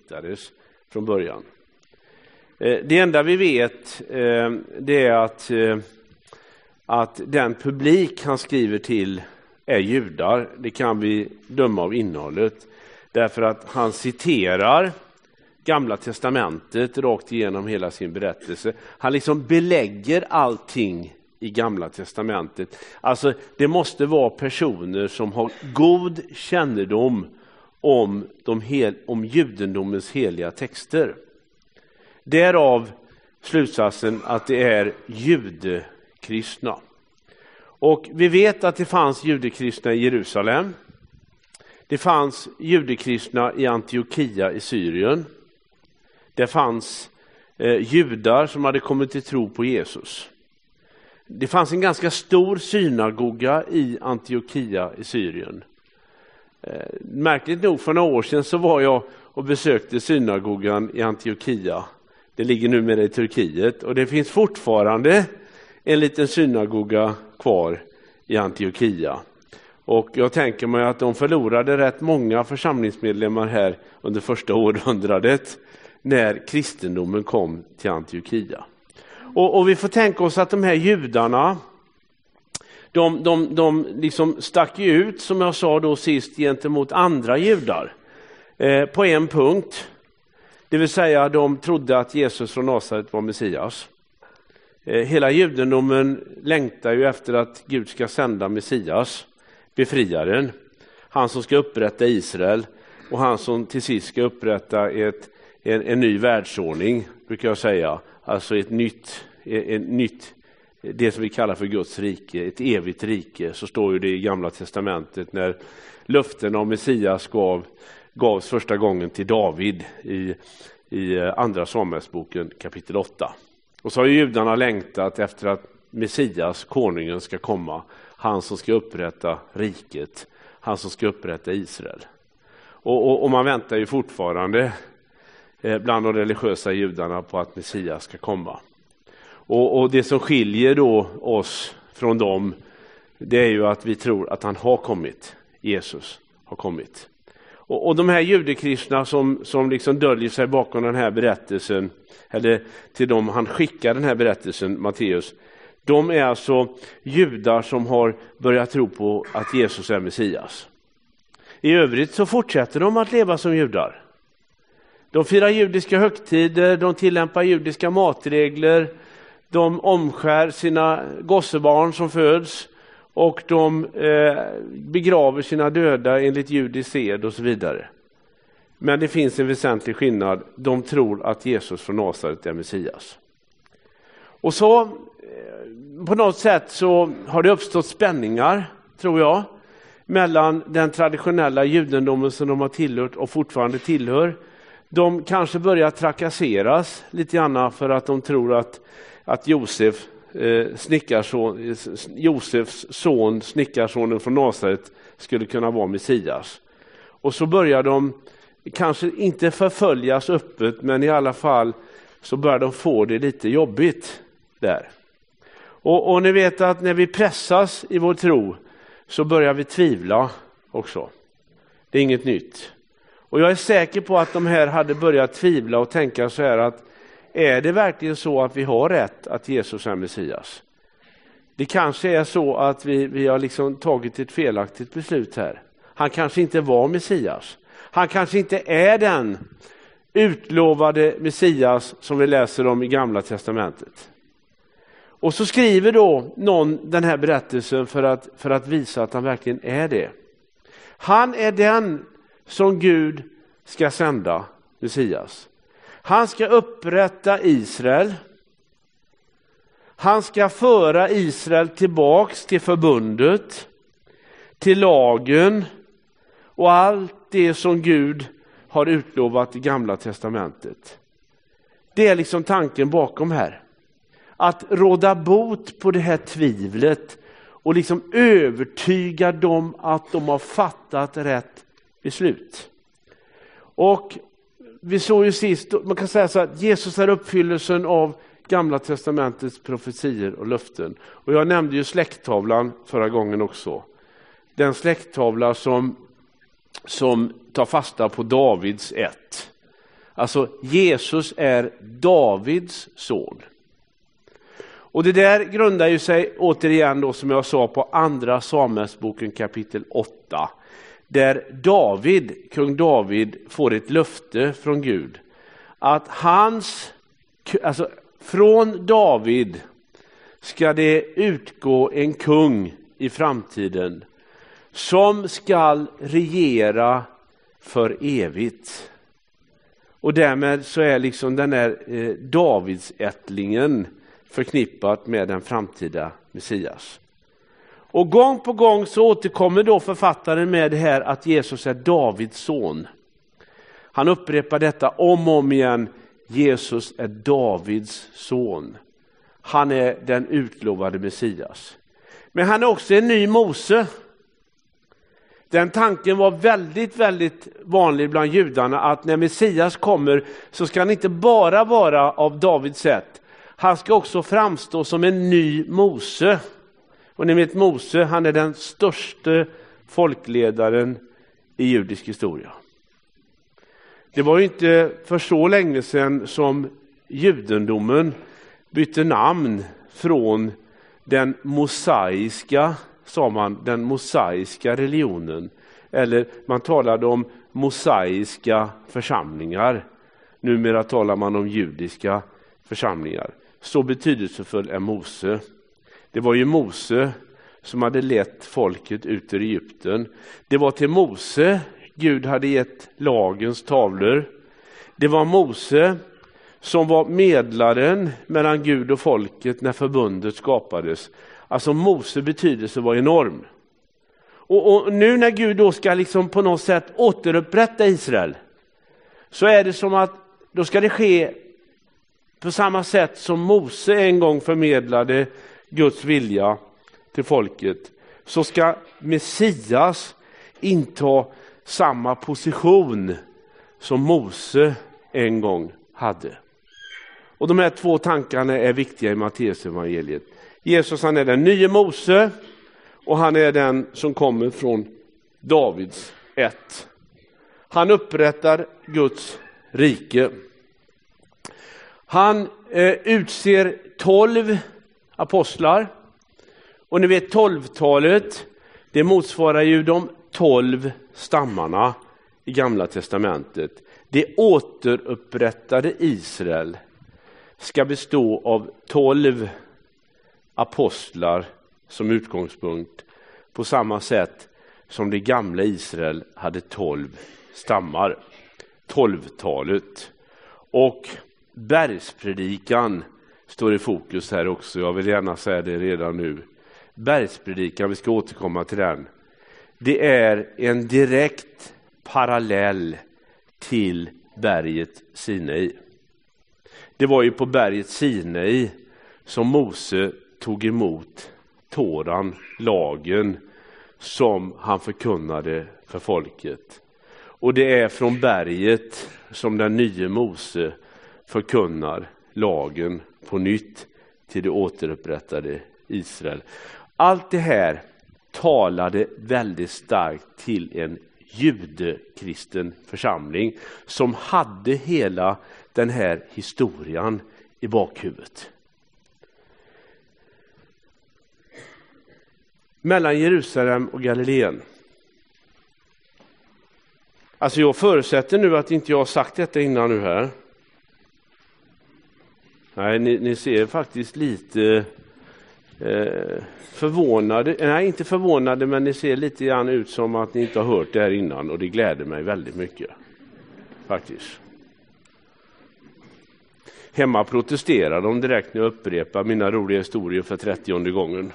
hittades från början. Det enda vi vet det är att den publik han skriver till är judar. Det kan vi döma av innehållet. Därför att han citerar Gamla testamentet rakt igenom hela sin berättelse. Han liksom belägger allting i Gamla testamentet. Alltså det måste vara personer som har god kännedom om judendomens heliga texter. Därav slutsatsen att det är judekristna. Och vi vet att det fanns judekristna i Jerusalem. Det fanns judekristna i Antiochia i Syrien. Det fanns judar som hade kommit till tro på Jesus. Det fanns en ganska stor synagoga i Antiochia i Syrien. Märkligt nog för några år sedan så var jag och besökte synagogan i Antiochia. Det ligger numera i Turkiet och det finns fortfarande en liten synagoga kvar i Antiochia. Och jag tänker mig att de förlorade rätt många församlingsmedlemmar här under första århundradet när kristendomen kom till Antiochia. Och vi får tänka oss att de här judarna, de liksom stack ut, som jag sa då sist, gentemot andra judar på en punkt. Det vill säga de trodde att Jesus från Nasaret var Messias. Hela judendomen längtar ju efter att Gud ska sända Messias, befriaren. Han som ska upprätta Israel och han som till sist ska upprätta en ny världsordning, brukar jag säga. Alltså ett nytt, det som vi kallar för Guds rike, ett evigt rike. Så står ju det i Gamla testamentet när löften om Messias gavs första gången till David i andra Samuelsboken kapitel 8. Och så har judarna längtat efter att Messias, konungen, ska komma. Han som ska upprätta riket, han som ska upprätta Israel. Och man väntar ju fortfarande bland de religiösa judarna på att Messias ska komma. Och det som skiljer då oss från dem, det är ju att vi tror att han har kommit. Jesus har kommit. Och de här judekristna som liksom döljer sig bakom den här berättelsen, eller till dem han skickar den här berättelsen, Matteus, de är alltså judar som har börjat tro på att Jesus är Messias. I övrigt så fortsätter de att leva som judar. De firar judiska högtider, de tillämpar judiska matregler, de omskär sina gossebarn som föds och de begraver sina döda enligt judisk sed och så vidare. Men det finns en väsentlig skillnad. De tror att Jesus från Nasaret är Messias. Och så på något sätt så har det uppstått spänningar, tror jag, mellan den traditionella judendomen som de har tillhört och fortfarande tillhör. De kanske börjar trakasseras lite grann för att de tror att Josefs son, snickarsonen från Nasaret, skulle kunna vara Messias. Och så börjar de kanske inte förföljas öppet, men i alla fall så börjar de få det lite jobbigt där. Och ni vet att när vi pressas i vår tro så börjar vi tvivla också. Det är inget nytt. Och jag är säker på att de här hade börjat tvivla och tänka så här att är det verkligen så att vi har rätt att Jesus är Messias? Det kanske är så att vi har liksom tagit ett felaktigt beslut här. Han kanske inte var Messias. Han kanske inte är den utlovade Messias som vi läser om i Gamla testamentet. Och så skriver då någon den här berättelsen för att visa att han verkligen är det. Han är den som Gud ska sända, Messias. Han ska upprätta Israel. Han ska föra Israel tillbaks till förbundet, till lagen och allt det som Gud har utlovat i Gamla testamentet. Det är liksom tanken bakom här. Att råda bot på det här tvivlet och liksom övertyga dem att de har fattat rätt beslut. Och vi såg ju sist, man kan säga så att Jesus är uppfyllelsen av Gamla testamentets profetier och löften. Och jag nämnde ju släkttavlan förra gången också. Den släkttavla som tar fasta på Davids ett. Alltså Jesus är Davids son. Och det där grundar ju sig återigen då, som jag sa, på andra Samuelsboken kapitel 8. Där kung David får ett löfte från Gud. Att från David ska det utgå en kung i framtiden som ska regera för evigt. Och därmed så är liksom den här Davidsättlingen förknippat med den framtida Messias. Och gång på gång så återkommer då författaren med det här att Jesus är Davids son. Han upprepar detta om och om igen. Jesus är Davids son. Han är den utlovade Messias. Men han är också en ny Mose. Den tanken var väldigt, väldigt vanlig bland judarna, att när Messias kommer så ska han inte bara vara av Davids sätt. Han ska också framstå som en ny Mose. Och ni vet, Mose, han är den största folkledaren i judisk historia. Det var ju inte för så länge sedan som judendomen bytte namn från den mosaiska, sa man, den mosaiska religionen. Eller man talade om mosaiska församlingar. Numera talar man om judiska församlingar. Så betydelsefull är Mose. Det var ju Mose som hade lett folket ut ur Egypten. Det var till Mose Gud hade gett lagens tavlor. Det var Mose som var medlaren mellan Gud och folket när förbundet skapades. Alltså Mose betydelse var enorm. Och nu när Gud då ska liksom på något sätt återupprätta Israel, så är det som att då ska det ske på samma sätt som Mose en gång förmedlade Guds vilja till folket. Så ska Messias inta samma position som Mose en gång hade. Och de här två tankarna är viktiga i Matteus evangeliet. Jesus, han är den nya Mose och han är den som kommer från Davids ett. Han upprättar Guds rike. Han utser 12 apostlar. Och ni vet 12-talet, det motsvarar ju de 12 stammarna i Gamla testamentet. Det återupprättade Israel ska bestå av 12 apostlar som utgångspunkt, på samma sätt som det gamla Israel hade 12 stammar. 12-talet. Och bergspredikan står i fokus här också. Jag vill gärna säga det redan nu. Bergspredikan, vi ska återkomma till den. Det är en direkt parallell till berget Sinai. Det var ju på berget Sinai som Mose tog emot Toran, lagen, som han förkunnade för folket. Och det är från berget som den nya Mose förkunnar lagen på nytt till det återupprättade Israel. Allt det här talade väldigt starkt till en judekristen församling som hade hela den här historien i bakhuvudet. Mellan Jerusalem och Galileen. Alltså jag förutsätter nu att inte jag har sagt detta innan nu här. Nej, ni ser faktiskt lite förvånade. Nej, inte förvånade, men ni ser lite grann ut som att ni inte har hört det här innan, och det gläder mig väldigt mycket. Faktiskt. Hemma protesterar de direkt när jag upprepar mina roliga historier för 30:e gången.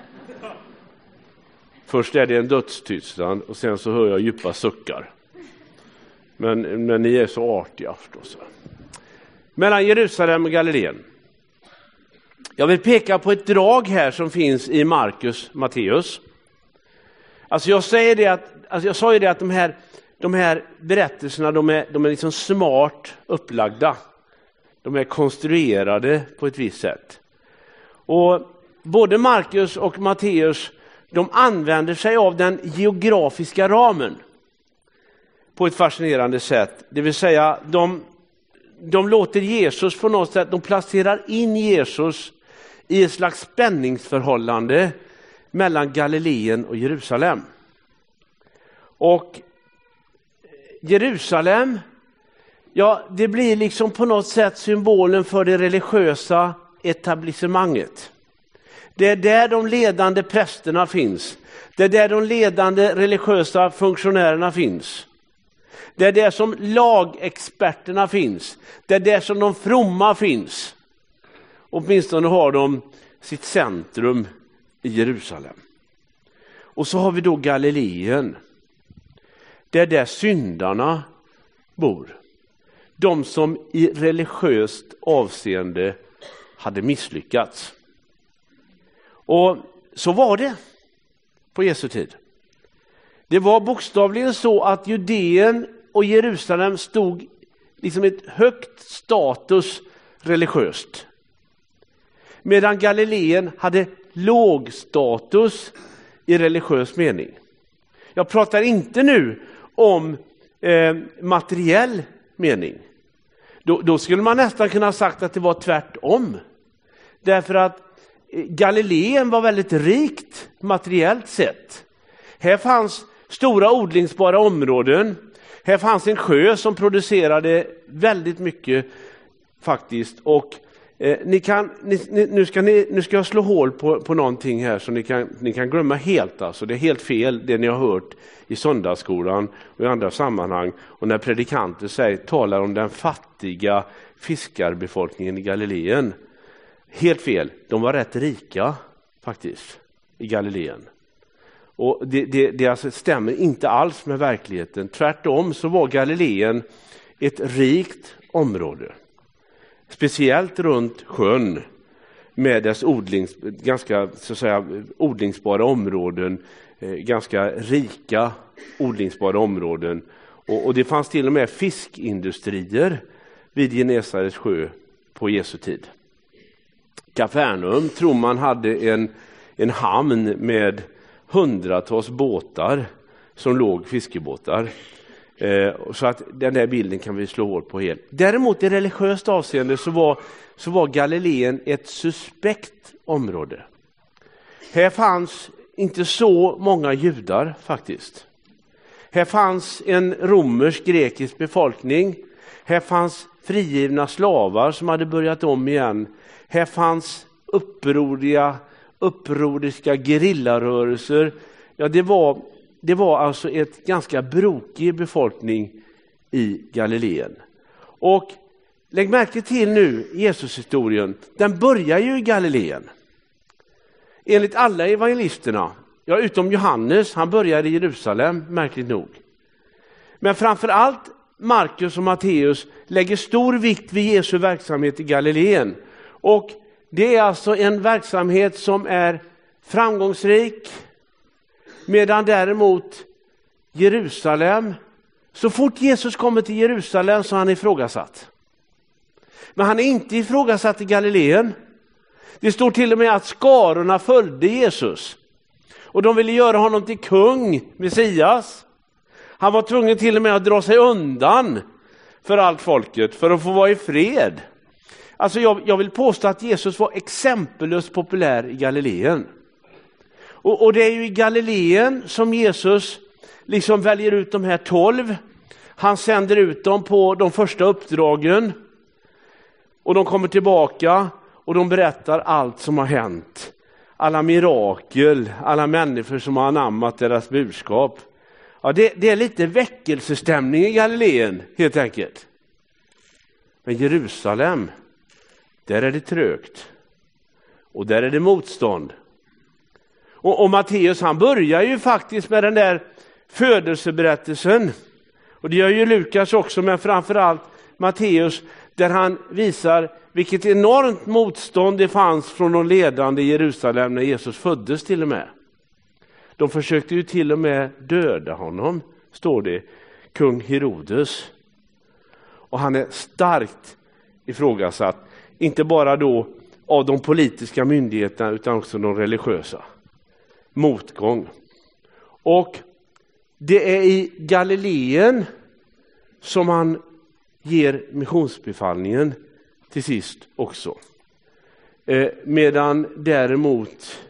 Först är det en dödstystnad och sen så hör jag djupa suckar. Men ni är så artiga förstås. Mellan Jerusalem och Galileen. Jag vill peka på ett drag här som finns i Markus, Matteus. Alltså jag sa ju det att de här berättelserna, de är liksom smart upplagda. De är konstruerade på ett visst sätt. Och både Markus och Matteus, de använder sig av den geografiska ramen på ett fascinerande sätt. Det vill säga, de låter Jesus på något sätt, de placerar in Jesus i ett slags spänningsförhållande mellan Galileen och Jerusalem. Och Jerusalem, ja, det blir liksom på något sätt symbolen för det religiösa etablissemanget. Det är där de ledande prästerna finns. Det är där de ledande religiösa funktionärerna finns. Det är där som lagexperterna finns. Det är där som de fromma finns. Åtminstone har de sitt centrum i Jerusalem. Och så har vi då Galileen. Det är där syndarna bor. De som i religiöst avseende hade misslyckats. Och så var det på Jesu tid. Det var bokstavligen så att Judeen och Jerusalem stod liksom ett högt status religiöst. Medan Galileen hade låg status i religiös mening. Jag pratar inte nu om materiell mening. Då skulle man nästan kunna ha sagt att det var tvärtom. Därför att Galileen var väldigt rikt materiellt sett. Här fanns stora odlingsbara områden. Här fanns en sjö som producerade väldigt mycket faktiskt. Och nu ska jag slå hål på någonting här så ni kan glömma helt. Alltså. Det är helt fel det ni har hört i söndagsskolan och i andra sammanhang. Och när predikanter talar om den fattiga fiskarbefolkningen i Galileen. Helt fel. De var rätt rika faktiskt i Galileen. Och det alltså stämmer inte alls med verkligheten. Tvärtom så var Galileen ett rikt område. Speciellt runt sjön med dess ganska så att säga, odlingsbara områden. Ganska rika odlingsbara områden. Och det fanns till och med fiskindustrier vid Genesarets sjö på Jesu tid. Kafarnaum tror man hade en hamn med hundratals båtar som låg fiskebåtar. Så att den där bilden kan vi slå hål på helt. Däremot i religiöst avseende så var Galileen ett suspekt område. Här fanns inte så många judar faktiskt. Här fanns en romersk-grekisk befolkning. Här fanns frigivna slavar som hade börjat om igen. Här fanns upproriska gerillarörelser. Ja, det var alltså ett ganska brokig befolkning i Galileen. Och lägg märke till nu Jesushistorien. Den börjar ju i Galileen. Enligt alla evangelisterna, ja utom Johannes, han börjar i Jerusalem, märkligt nog. Men framförallt Markus och Matteus lägger stor vikt vid Jesu verksamhet i Galileen. Och det är alltså en verksamhet som är framgångsrik. Medan däremot Jerusalem, så fort Jesus kommer till Jerusalem så är han ifrågasatt. Men han är inte ifrågasatt i Galileen. Det står till och med att skarorna följde Jesus. Och de ville göra honom till kung, Messias. Han var tvungen till och med att dra sig undan för allt folket för att få vara i fred. Alltså jag vill påstå att Jesus var exempellöst populär i Galileen. Och det är ju i Galileen som Jesus liksom väljer ut de här 12. Han sänder ut dem på de första uppdragen. Och de kommer tillbaka och de berättar allt som har hänt. Alla mirakel, alla människor som har anammat deras budskap. Ja, det är lite väckelsestämning i Galileen helt enkelt. Men Jerusalem, där är det trögt. Och där är det motstånd. Och Matteus han börjar ju faktiskt med den där födelseberättelsen. Och det gör ju Lukas också, men framförallt Matteus, där han visar vilket enormt motstånd det fanns från de ledande i Jerusalem när Jesus föddes till och med. De försökte ju till och med döda honom, står det, kung Herodes. Och han är starkt ifrågasatt, inte bara då av de politiska myndigheterna utan också de religiösa. Motgång. Och det är i Galileen som han ger missionsbefallningen till sist också. Medan däremot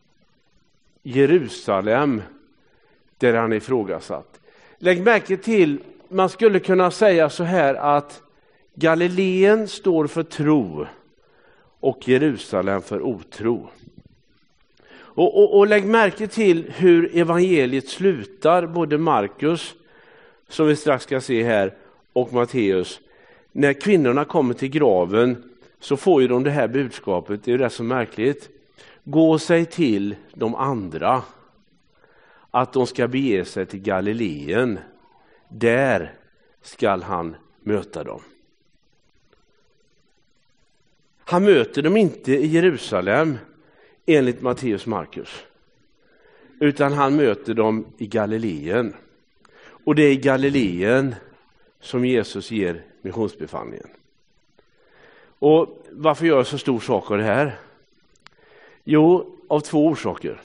Jerusalem, där han är ifrågasatt. Lägg märke till, man skulle kunna säga så här att Galileen står för tro och Jerusalem för otro. Och lägg märke till hur evangeliet slutar, både Markus, som vi strax ska se här, och Matteus. När kvinnorna kommer till graven så får ju de det här budskapet, det är ju rätt så märkligt. Gå sig till de andra att de ska bege sig till Galileen. Där skall han möta dem. Han möter dem inte i Jerusalem enligt Matteus Markus, utan han möter dem i Galileen. Och det är i Galileen som Jesus ger missionsbefallningen. Och varför gör jag så stor sak av det här? Jo, av två orsaker.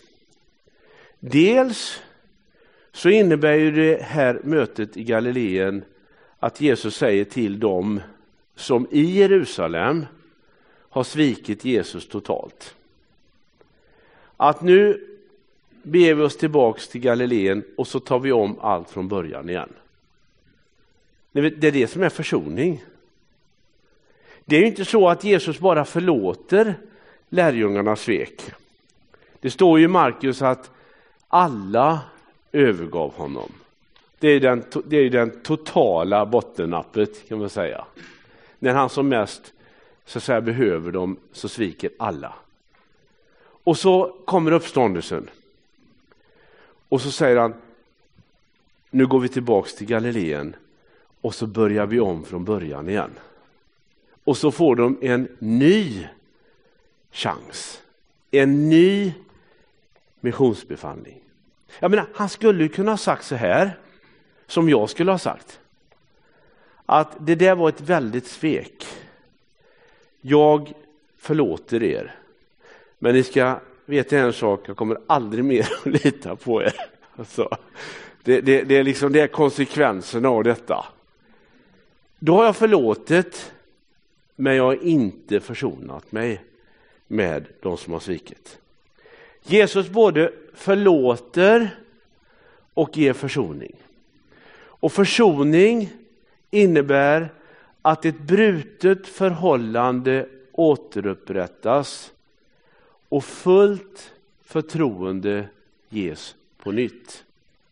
Dels så innebär ju det här mötet i Galileen att Jesus säger till dem som i Jerusalem har svikit Jesus totalt, att nu beger vi oss tillbaks till Galileen och så tar vi om allt från början igen. Det är det som är försoning. Det är ju inte så att Jesus bara förlåter lärjungarnas svek. Det står ju i Markus att alla övergav honom. Det är den totala bottennappet, kan man säga. När han som mest så att säga behöver dem, så sviker alla. Och så kommer uppståndelsen. Och så säger han, nu går vi tillbaks till Galileen och så börjar vi om från början igen. Och så får de en ny chans. En ny missionsbefallning. Jag menar, han skulle kunna ha sagt så här, som jag skulle ha sagt. Att det där var ett väldigt svek. Jag förlåter er. Men ni ska veta en sak, jag kommer aldrig mer att lita på er. Alltså, det är liksom det är konsekvenserna av detta. Då har jag förlåtit, men jag har inte försonat mig med de som har svikit. Jesus både förlåter och ger försoning. Och försoning innebär att ett brutet förhållande återupprättas och fullt förtroende ges på nytt.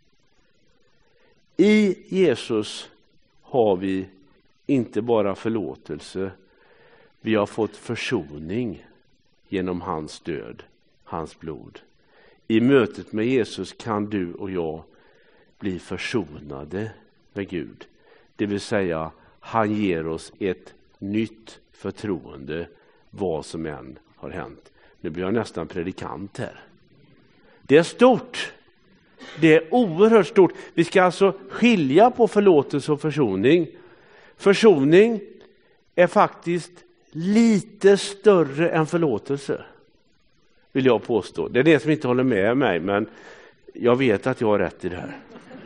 I Jesus har vi inte bara förlåtelse, vi har fått försoning genom hans död, hans blod. I mötet med Jesus kan du och jag bli försonade med Gud. Det vill säga, han ger oss ett nytt förtroende vad som än har hänt. Nu blir jag nästan predikant här. Det är stort. Det är oerhört stort. Vi ska alltså skilja på förlåtelse och försoning. Försoning är faktiskt lite större än förlåtelse, vill jag påstå. Det är det som inte håller med mig, men jag vet att jag har rätt i det här.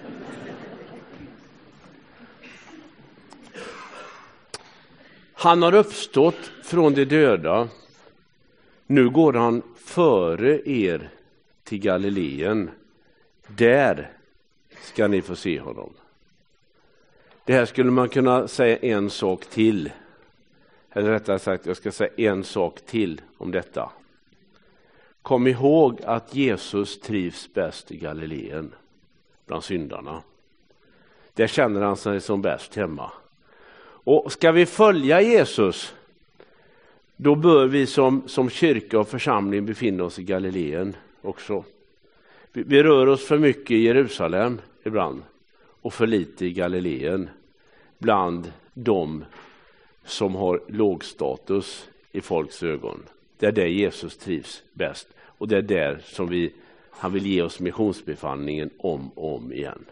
Han har uppstått från de döda. Nu går han före er till Galileen. Där ska ni få se honom. Det här skulle man kunna säga en sak till. Eller rättare sagt, jag ska säga en sak till om detta. Kom ihåg att Jesus trivs bäst i Galileen, bland syndarna. Där känner han sig som bäst hemma. Och ska vi följa Jesus, då bör vi som kyrka och församling befinna oss i Galileen också. Vi rör oss för mycket i Jerusalem ibland och för lite i Galileen, bland de som har låg status i folks ögon. Det är där Jesus trivs bäst, och det är där som han vill ge oss missionsbefallningen om och om igen.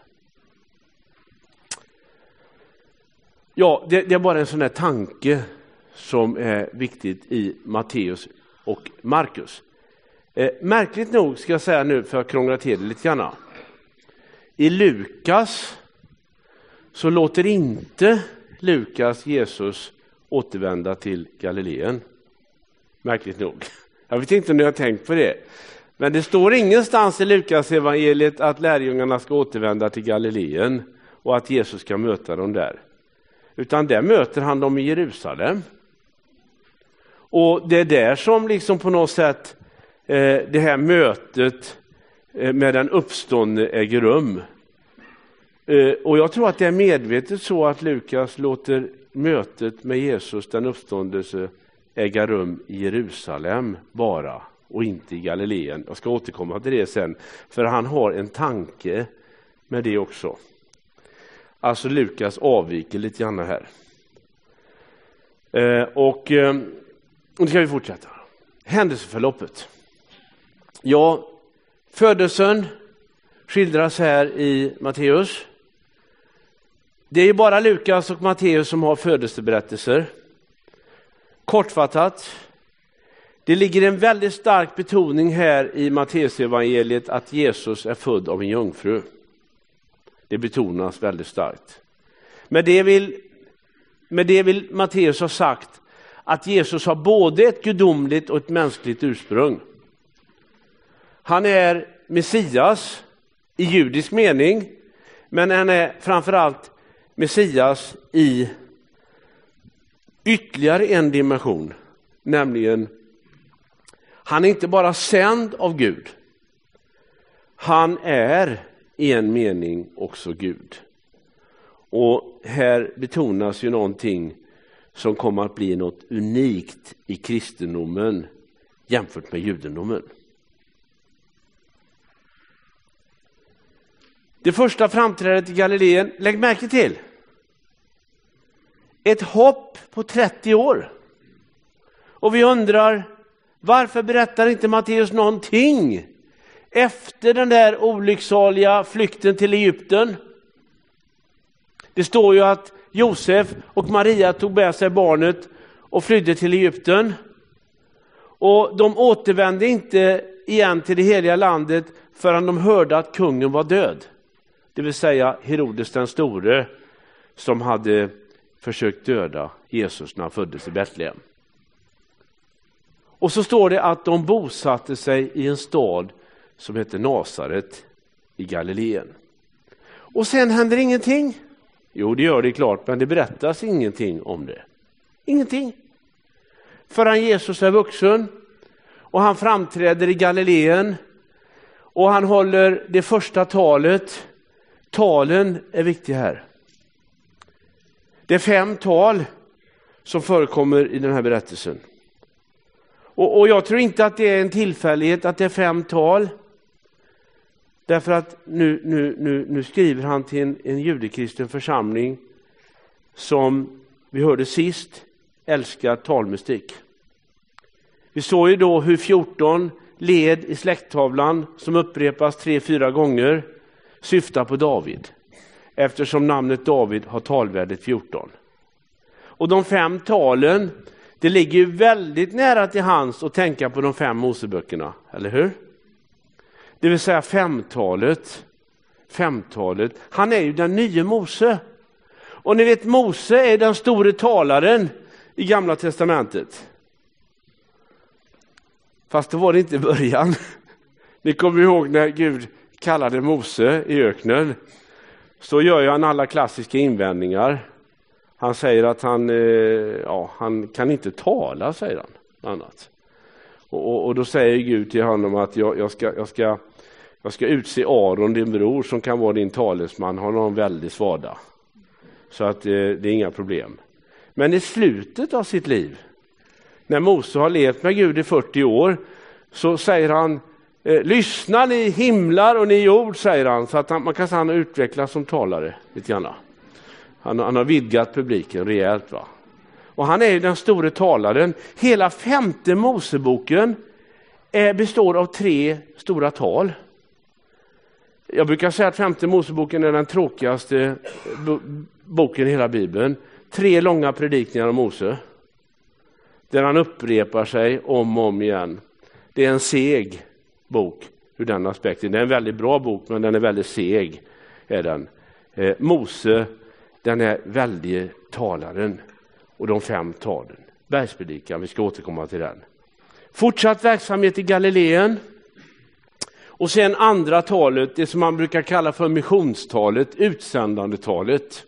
Ja, det är bara en sån här tanke som är viktigt i Matteus och Markus. Märkligt nog ska jag säga nu, för att krångla till det lite grann. I Lukas så låter inte Lukas Jesus återvända till Galileen. Märkligt nog. Jag vet inte om ni har tänkt på det. Men det står ingenstans i Lukas evangeliet att lärjungarna ska återvända till Galileen och att Jesus ska möta dem där. Utan där möter han dem i Jerusalem. Och det är där som liksom på något sätt det här mötet med den uppståndne äger rum. Och jag tror att det är medvetet så att Lukas låter mötet med Jesus, den uppståndelse, äga rum i Jerusalem bara och inte i Galileen. Jag ska återkomma till det sen, för han har en tanke med det också. Alltså Lukas avviker lite grann här. Och nu ska vi fortsätta. Händelseförloppet. Ja, födelsen skildras här i Matteus. Det är ju bara Lukas och Matteus som har födelseberättelser. Kortfattat. Det ligger en väldigt stark betoning här i Matteus evangeliet att Jesus är född av en jungfru. Det betonas väldigt starkt. Med det vill Matteus ha sagt att Jesus har både ett gudomligt och ett mänskligt ursprung. Han är Messias i judisk mening, men han är framförallt Messias i ytterligare en dimension, nämligen han är inte bara sänd av Gud, han är i en mening också Gud. Och här betonas ju någonting som kommer att bli något unikt i kristendomen jämfört med judendomen. Det första framträdandet i Galileen, lägg märke till. Ett hopp på 30 år. Och vi undrar, varför berättar inte Matteus någonting efter den där olycksaliga flykten till Egypten? Det står ju att Josef och Maria tog med sig barnet och flydde till Egypten. Och de återvände inte igen till det heliga landet förrän de hörde att kungen var död. Det vill säga Herodes den store, som hade försökt döda Jesus när han föddes i Betlehem. Och så står det att de bosatte sig i en stad som heter Nasaret i Galileen. Och sen händer ingenting. Jo, det gör det klart, men det berättas ingenting om det. Ingenting. Förrän Jesus är vuxen och han framträder i Galileen och han håller det första talet. Talen är viktiga här. Det är 5 tal som förekommer i den här berättelsen. Och jag tror inte att det är en tillfällighet att det är 5 tal. Därför att nu skriver han till en judekristen församling som vi hörde sist älskar talmystik. Vi såg ju då hur 14 led i släkttavlan som upprepas 3-4 gånger syftar på David. Eftersom namnet David har talvärdet 14. Och de 5 talen, det ligger ju väldigt nära till hands att tänka på de 5 Moseböckerna, eller hur? Det vill säga 5-talet. 5-talet. Han är ju den nya Mose. Och ni vet, Mose är den store talaren i Gamla testamentet. Fast det var det inte i början. Ni kommer ihåg när Gud kallade Mose i öknen. Så gör han alla klassiska invändningar. Han säger att han kan inte tala, säger han. Annat. Och då säger Gud till honom att jag ska utse Aron, din bror, som kan vara din talesman. Han har en väldigt svada. Så att det är inga problem. Men i slutet av sitt liv, när Mose har levt med Gud i 40 år, så säger han, lyssna ni himlar och ni jord, säger han. Så att man kan säga att han har utvecklats som talare lite grann. Han har vidgat publiken rejält, va. Och han är ju den store talaren. Hela 5:e Moseboken består av 3 stora tal. Jag brukar säga att 5:e Moseboken är den tråkigaste boken i hela Bibeln. 3 långa predikningar om Mose. Där han upprepar sig om och om igen. Det är en seg bok ur den aspekten. Det är en väldigt bra bok, men den är väldigt seg. Är den. Mose den är väldige talaren och de 5 talen. Bergspredikan, vi ska återkomma till den. Fortsatt verksamhet i Galileen. Och sen andra talet, det som man brukar kalla för missionstalet, utsändandetalet.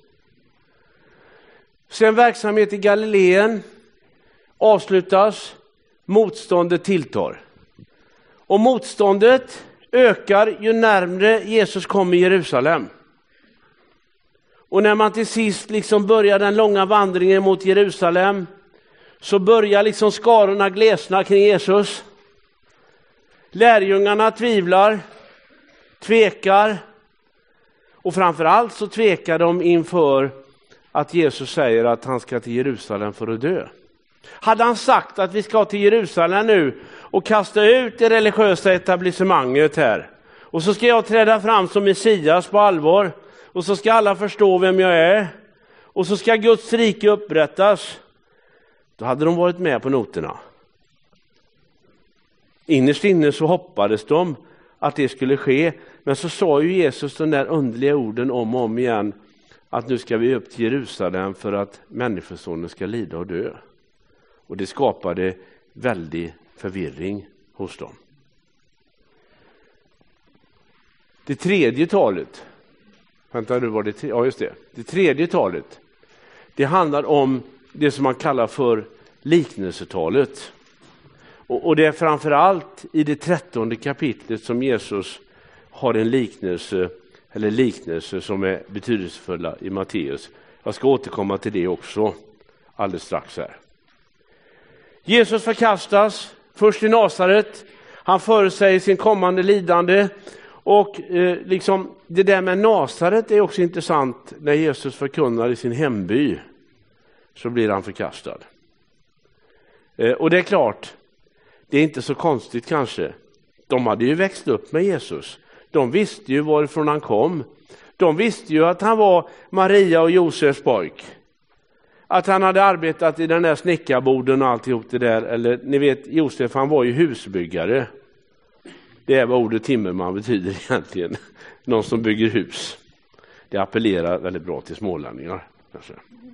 Sen verksamhet i Galileen avslutas, motståndet tilltar. Och motståndet ökar ju närmare Jesus kommer i Jerusalem. Och när man till sist liksom börjar den långa vandringen mot Jerusalem, så börjar liksom skarorna glesna kring Jesus. Lärjungarna tvivlar, tvekar, och framförallt så tvekar de inför att Jesus säger att han ska till Jerusalem för att dö. Hade han sagt att vi ska till Jerusalem nu och kasta ut det religiösa etablissemanget här, och så ska jag träda fram som Messias på allvar, och så ska alla förstå vem jag är, och så ska Guds rike upprättas, då hade de varit med på noterna. Innerst inne så hoppades de att det skulle ske, men så sa ju Jesus de där underliga orden om och om igen, att nu ska vi upp till Jerusalem för att människosonen ska lida och dö. Och det skapade väldig förvirring hos dem. Det tredje talet, det tredje talet, det handlar om det som man kallar för liknelsetalet. Och det är framförallt i det 13:e kapitlet som Jesus har en liknelse som är betydelsefulla i Matteus. Jag ska återkomma till det också alldeles strax här. Jesus förkastas först i Nasaret. Han förutsäger sin kommande lidande. Och liksom det där med Nasaret är också intressant. När Jesus förkunnar i sin hemby så blir han förkastad. Och det är klart, det är inte så konstigt kanske. De hade ju växt upp med Jesus. De visste ju varifrån han kom. De visste ju att han var Maria och Josefs pojk. Att han hade arbetat i den där snickarboden och alltihop det där. Eller ni vet, Josef, han var ju husbyggare. Det är vad ordet timmerman betyder egentligen. Någon som bygger hus. Det appellerar väldigt bra till smålänningar kanske.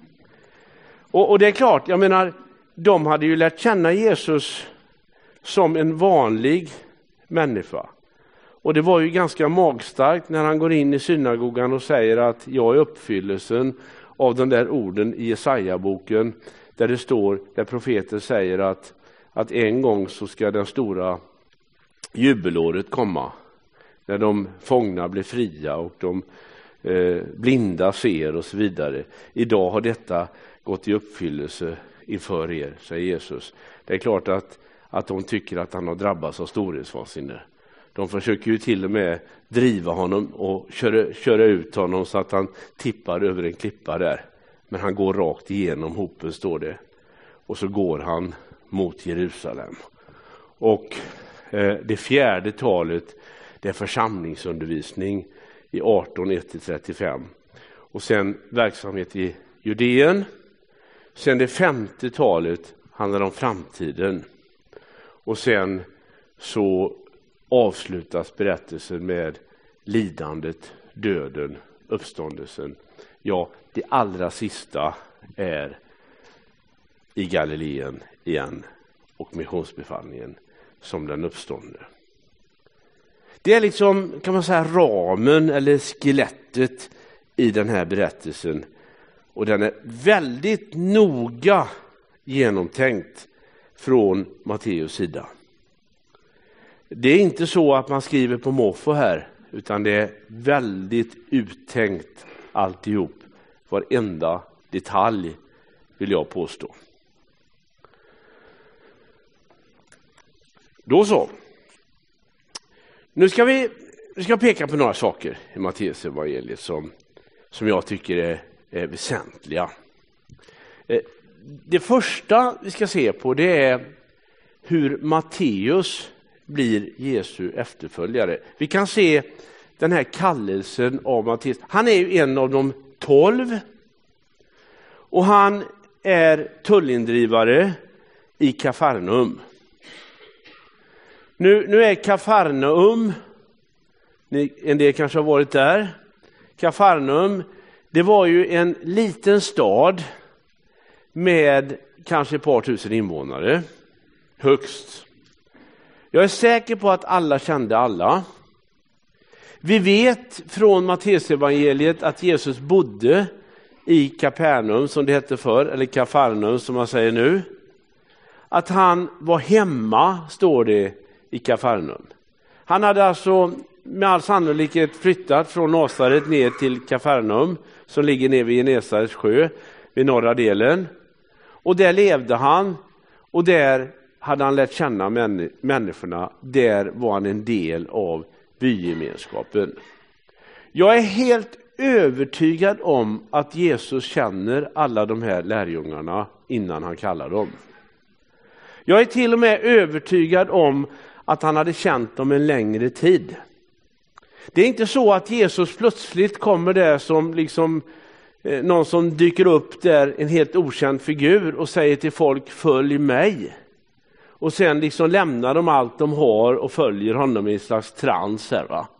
Och det är klart, jag menar, de hade ju lärt känna Jesus som en vanlig människa. Och det var ju ganska magstarkt när han går in i synagogan och säger att jag är uppfyllelsen av de där orden i Jesaja-boken, där det står, där profeten säger att en gång så ska den stora jubelåret komma, när de fångna blir fria och de blinda ser och så vidare. Idag har detta gått i uppfyllelse inför er, säger Jesus. Det är klart att de tycker att han har drabbats av storhetsvansinne. De försöker ju till och med driva honom och köra ut honom så att han tippar över en klippa där. Men han går rakt igenom hopen, står det. Och så går han mot Jerusalem. Och det 4:e talet, det är församlingsundervisning i 18:1-35. Och sen verksamhet i Judeen. Sen det 5:e talet handlar om framtiden. Och sen så avslutas berättelsen med lidandet, döden, uppståndelsen. Ja, det allra sista är i Galileen igen och missionsbefallningen som den uppstående. Det är liksom, kan man säga, ramen eller skelettet i den här berättelsen. Och den är väldigt noga genomtänkt från Matteus sida. Det är inte så att man skriver på måfå här, utan det är väldigt uttänkt alltihop. Varenda detalj, vill jag påstå. Då så. Nu ska vi peka på några saker i Matteus evangeliet som jag tycker är väsentliga. Det första vi ska se på, det är hur Matteus blir Jesu efterföljare. Vi kan se den här kallelsen av Matteus. Han är ju en av de 12 och han är tullindrivare i Kafarnaum. Nu är Kafarnaum, en del kanske har varit där. Kafarnaum, Det var ju en liten stad med kanske ett par tusen invånare, högst. Jag är säker på att alla kände alla. Vi vet från Matteusevangeliet att Jesus bodde i Kapernaum, som det hette förr, eller Kafarnaum som man säger nu. Att han var hemma, står det i Kafarnaum. Han hade alltså med all sannolikhet flyttat från Nasaret ner till Kafarnaum, som ligger ner vid Genesarets sjö, vid norra delen. Och där levde han, och där hade han lärt känna människorna. Där var han en del av bygemenskapen. Jag är helt övertygad om att Jesus känner alla de här lärjungarna innan han kallar dem. Jag är till och med övertygad om att han hade känt dem en längre tid. Det är inte så att Jesus plötsligt kommer där som liksom någon som dyker upp där, en helt okänd figur, och säger till folk: följ mig. Och sen liksom lämnar de allt de har och följer honom i en slags trans här, va?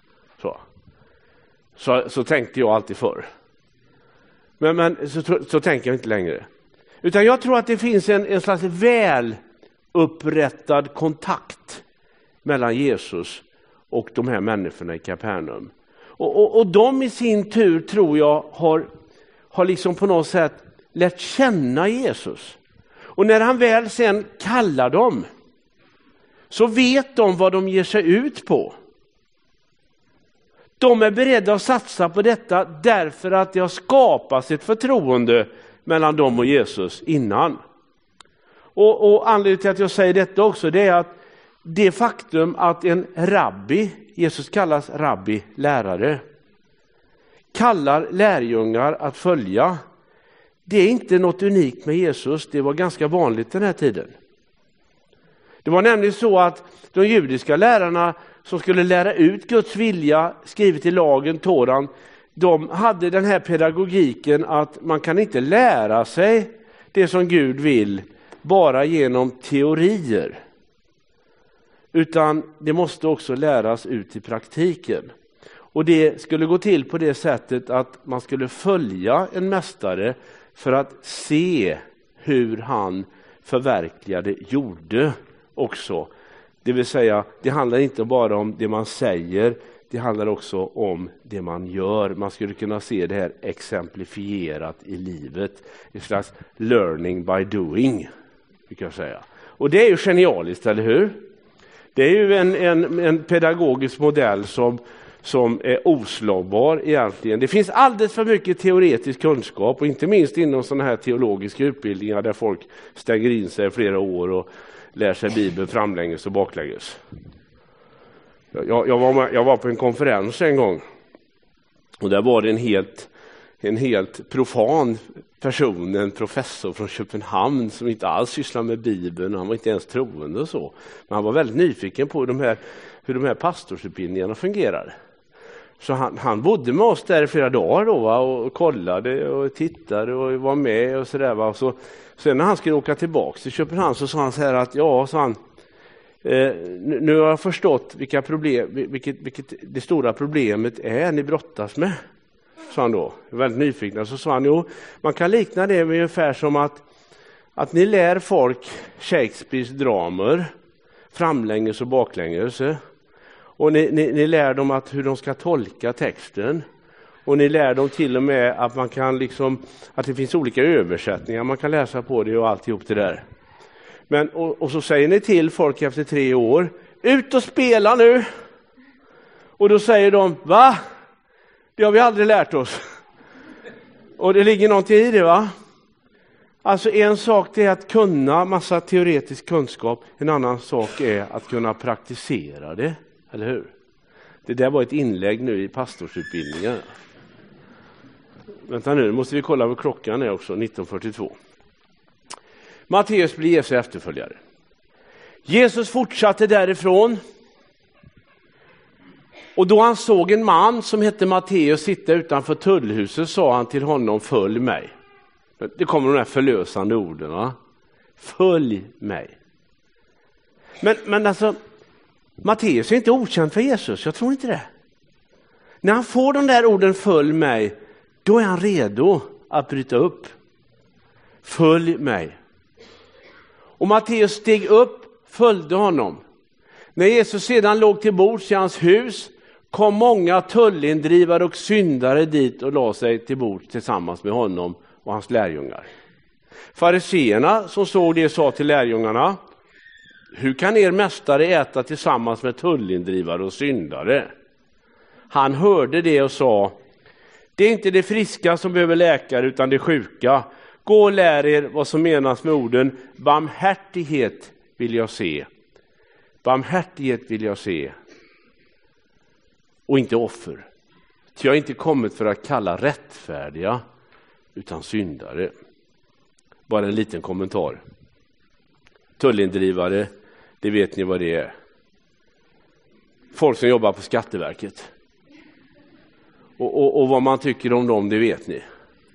Så tänkte jag alltid förr. Men så tänker jag inte längre. Utan jag tror att det finns en slags väl upprättad kontakt mellan Jesus och de här människorna i Kapernaum. Och de i sin tur, tror jag, har liksom på något sätt lärt känna Jesus. Och när han väl sen kallar dem, så vet de vad de ger sig ut på. De är beredda att satsa på detta därför att det har skapats ett förtroende mellan dem och Jesus innan. Och anledningen till att jag säger detta också, det är att det faktum att en rabbi, Jesus kallas rabbi, lärare, kallar lärjungar att följa, det är inte något unikt med Jesus. Det var ganska vanligt den här tiden. Det var nämligen så att de judiska lärarna som skulle lära ut Guds vilja, skrivet i lagen, Toran, de hade den här pedagogiken att man kan inte lära sig det som Gud vill bara genom teorier. Utan det måste också läras ut i praktiken. Och det skulle gå till på det sättet att man skulle följa en mästare för att se hur han gjorde också. Det vill säga, det handlar inte bara om det man säger, det handlar också om det man gör. Man skulle kunna se det här exemplifierat i livet. En slags learning by doing, kan jag säga. Och det är ju genialiskt, eller hur? Det är ju en pedagogisk modell som är oslagbar egentligen. Det finns alldeles för mycket teoretisk kunskap, och inte minst inom sådana här teologiska utbildningar där folk stänger in sig flera år och lär sig Bibeln framlänges och baklänges. Jag var på en konferens en gång, och där var det en helt profan person, en professor från Köpenhamn som inte alls sysslar med Bibeln, och han var inte ens troende och så. Men han var väldigt nyfiken på hur de här pastorsutbildningarna fungerar. Så han bodde med oss där i flera dagar då, och kollade och tittade och var med och sådär. Va? Så sen när han skulle åka tillbaka till Köpenhamn så sa han så här att nu har jag förstått vilket det stora problemet är ni brottas med. Sa han då, väldigt nyfiken. Så sa han, man kan likna det med ungefär som att ni lär folk Shakespeares dramer framlänges och baklänges. Och ni lär dem hur de ska tolka texten. Och ni lär dem till och med att man kan att det finns olika översättningar man kan läsa på det och alltihop det där. Men och så säger ni till folk efter 3 år, ut och spela nu. Och då säger de, va? Det har vi aldrig lärt oss. Och det ligger någonting i det, va? Alltså en sak är att kunna massa teoretisk kunskap. En annan sak är att kunna praktisera det. Eller hur? Det där var ett inlägg nu i pastorsutbildningen. Vänta nu måste vi kolla vad klockan är också, 19:42. Matteus blir Jesu efterföljare. Jesus fortsatte därifrån. Och då han såg en man som hette Matteus sitta utanför tullhuset sa han till honom, följ mig. Det kommer de här förlösande orden, va? Följ mig. Men alltså, Matteus är inte okänd för Jesus, jag tror inte det. När han får de där orden, följ mig, Då är han redo att bryta upp. Följ mig. Och Matteus steg upp, följde honom. När Jesus sedan låg till bords i hans hus kom många tullindrivare och syndare dit och la sig till bords tillsammans med honom och hans lärjungar. Fariseerna som såg det sa till lärjungarna: hur kan er mästare äta tillsammans med tullindrivare och syndare? Han hörde det och sa: det är inte det friska som behöver läkare utan det sjuka. Gå och lär er vad som menas med orden barmhärtighet vill jag se. Barmhärtighet vill jag se. Och inte offer. Ty jag har inte kommit för att kalla rättfärdiga utan syndare. Bara en liten kommentar. Tullindrivare, det vet ni vad det är. Folk som jobbar på Skatteverket. Och vad man tycker om dem, det vet ni.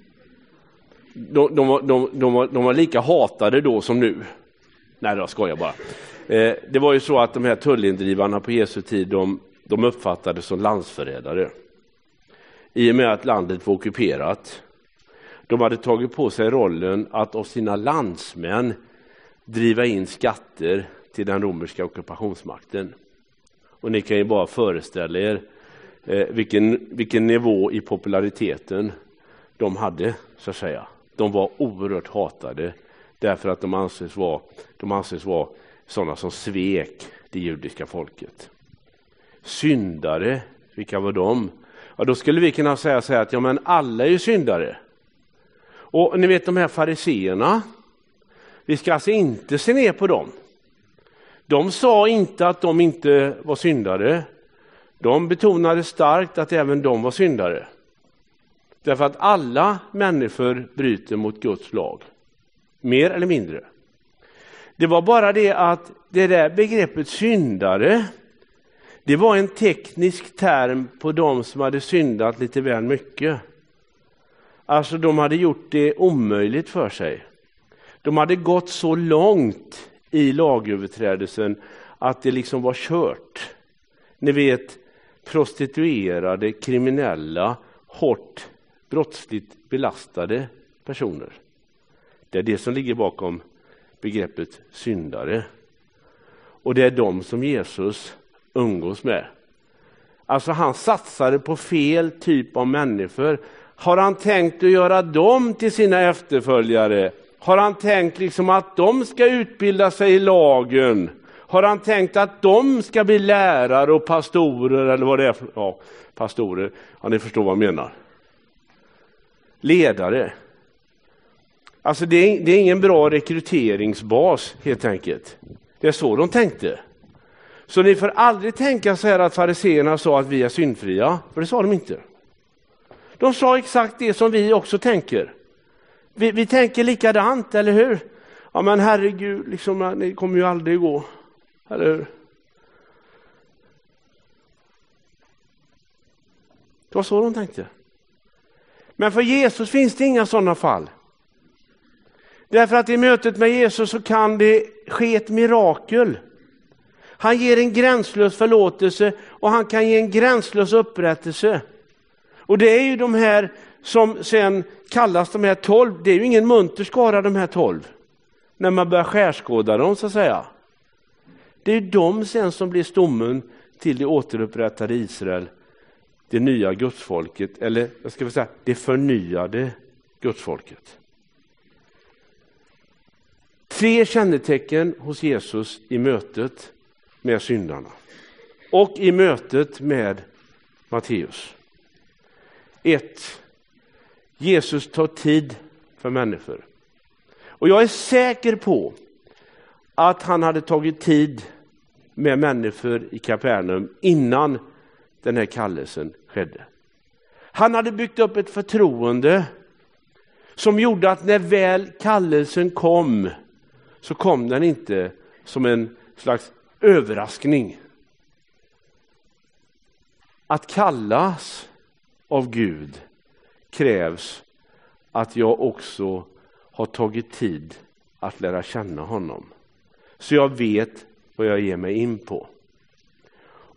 De var lika hatade då som nu. Nej, jag skojar bara. Det var ju så att de här tullindrivarna på Jesu tid, de uppfattades som landsförrädare. I och med att landet var ockuperat. De hade tagit på sig rollen att av sina landsmän driva in skatter till den romerska ockupationsmakten. Och ni kan ju bara föreställa er vilken nivå i populariteten de hade, så att säga. De var oerhört hatade därför att de anses vara sådana som svek det judiska folket. Syndare, vilka var de? Ja, då skulle vi kunna säga så här att ja, men alla är ju syndare. Och ni vet de här fariseerna, vi ska alltså inte se ner på dem. De sa inte att de inte var syndare. De betonade starkt att även de var syndare. Därför att alla människor bryter mot Guds lag. Mer eller mindre. Det var bara det att det där begreppet syndare, det var en teknisk term på de som hade syndat lite väl mycket. Alltså de hade gjort det omöjligt för sig. De hade gått så långt i lagöverträdelsen att det liksom var kört. Ni vet, prostituerade, kriminella, hårt brottsligt belastade personer. Det är det som ligger bakom begreppet syndare. Och det är de som Jesus umgås med. Alltså han satsade på fel typ av människor. Har han tänkt att göra dem till sina efterföljare? Har han tänkt liksom att de ska utbilda sig i lagen? Har han tänkt att de ska bli lärare och pastorer eller vad det är? Ja, pastorer. Ja, ni förstår vad jag menar. Ledare. Alltså det är ingen bra rekryteringsbas helt enkelt. Det är så de tänkte. Så ni får aldrig tänka så här att fariseerna sa att vi är syndfria. För det sa de inte. De sa exakt det som vi också tänker. Vi tänker likadant, eller hur? Ja men herregud, liksom, det kommer ju aldrig gå. Eller hur? Det var så de tänkte. Men för Jesus finns det inga sådana fall. Därför att i mötet med Jesus så kan det ske ett mirakel. Han ger en gränslös förlåtelse och han kan ge en gränslös upprättelse. Och det är ju de här som sen kallas de här 12. Det är ju ingen munter skara de här 12. När man börjar skärskåda dem så att säga. Det är ju de sen som blir stommen till det återupprättade Israel. Det nya gudsfolket. Eller vad ska vi säga? Det förnyade gudsfolket. 3 kännetecken hos Jesus i mötet med syndarna. Och i mötet med Matteus. 1. Jesus tar tid för människor. Och jag är säker på att han hade tagit tid med människor i Kapernaum innan den här kallelsen skedde. Han hade byggt upp ett förtroende som gjorde att när väl kallelsen kom så kom den inte som en slags överraskning. Att kallas av Gud krävs att jag också har tagit tid att lära känna honom. Så jag vet vad jag ger mig in på.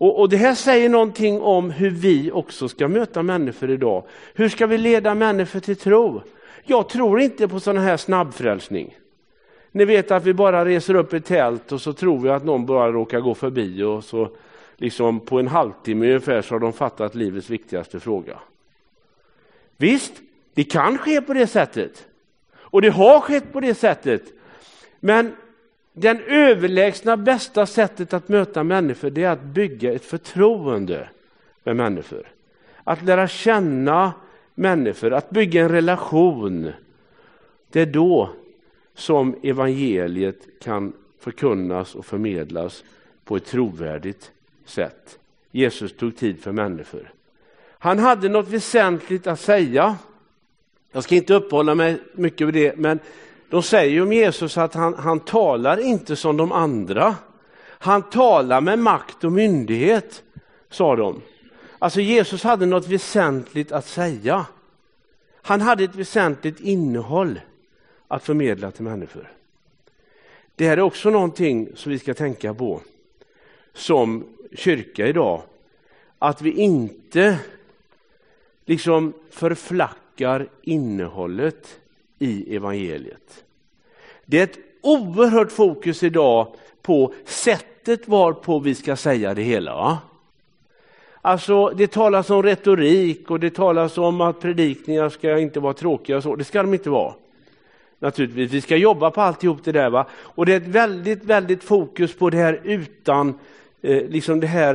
Och det här säger någonting om hur vi också ska möta människor idag. Hur ska vi leda människor till tro? Jag tror inte på sån här snabbfrälsning. Ni vet att vi bara reser upp i tält och så tror vi att någon bara råkar gå förbi och så liksom på en halvtimme ungefär så har de fattat livets viktigaste fråga. Visst, det kan ske på det sättet. Och det har skett på det sättet. Men den överlägsna bästa sättet att möta människor, det är att bygga ett förtroende med människor. Att lära känna människor, att bygga en relation. Det är då som evangeliet kan förkunnas och förmedlas på ett trovärdigt sätt. Jesus tog tid för människor. Han hade något väsentligt att säga. Jag ska inte uppehålla mig mycket vid det, men de säger om Jesus att han talar inte som de andra. Han talar med makt och myndighet, sa de. Alltså Jesus hade något väsentligt att säga. Han hade ett väsentligt innehåll att förmedla till människor. Det här är också någonting som vi ska tänka på som kyrka idag. Att vi inte liksom förflackar innehållet i evangeliet. Det är ett oerhört fokus idag på sättet varpå vi ska säga det hela. Va? Alltså det talas om retorik och det talas om att predikningar ska inte vara tråkiga och så. Det ska de inte vara. Naturligtvis, vi ska jobba på alltihop det där. Va? Och det är ett väldigt, väldigt fokus på det här utan liksom det här,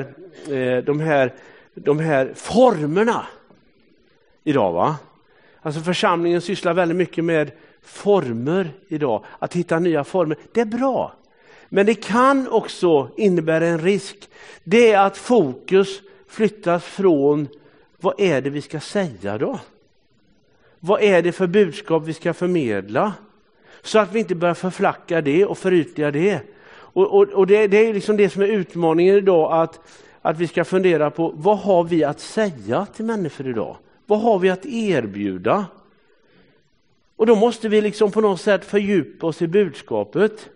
de här formerna idag. Va? Alltså församlingen sysslar väldigt mycket med former idag. Att hitta nya former. Det är bra. Men det kan också innebära en risk. Det är att fokus flyttas från vad är det vi ska säga då? Vad är det för budskap vi ska förmedla? Så att vi inte börjar förflacka det och förytliga det. Och det är liksom det som är utmaningen idag. Att vi ska fundera på vad har vi att säga till människor idag? Vad har vi att erbjuda? Och då måste vi liksom på något sätt fördjupa oss i budskapet.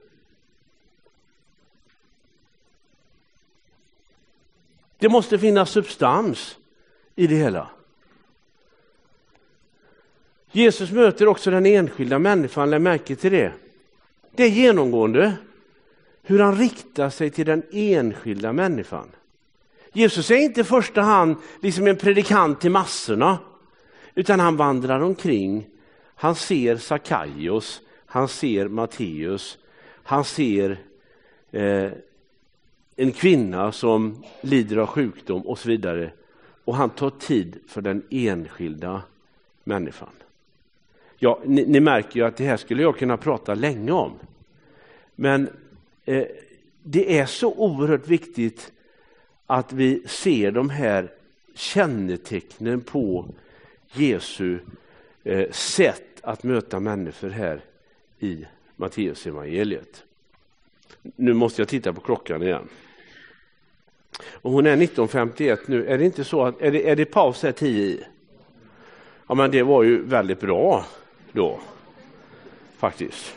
Det måste finnas substans i det hela. Jesus möter också den enskilda människan, lägg märke till det. Det är genomgående hur han riktar sig till den enskilda människan. Jesus är inte i första hand liksom en predikant till massorna, utan han vandrar omkring. Han ser Sackaios, han ser Matteus, han ser en kvinna som lider av sjukdom och så vidare. Och han tar tid för den enskilda människan. Ja, ni märker ju att det här skulle jag kunna prata länge om. Men det är så oerhört viktigt att vi ser de här kännetecknen på Jesu sätt att möta människor här i Matteus evangeliet. Nu måste jag titta på klockan igen. Och hon är 19:51 nu. Är det inte så att är det paus här 10 i? Ja, men det var ju väldigt bra då. Faktiskt.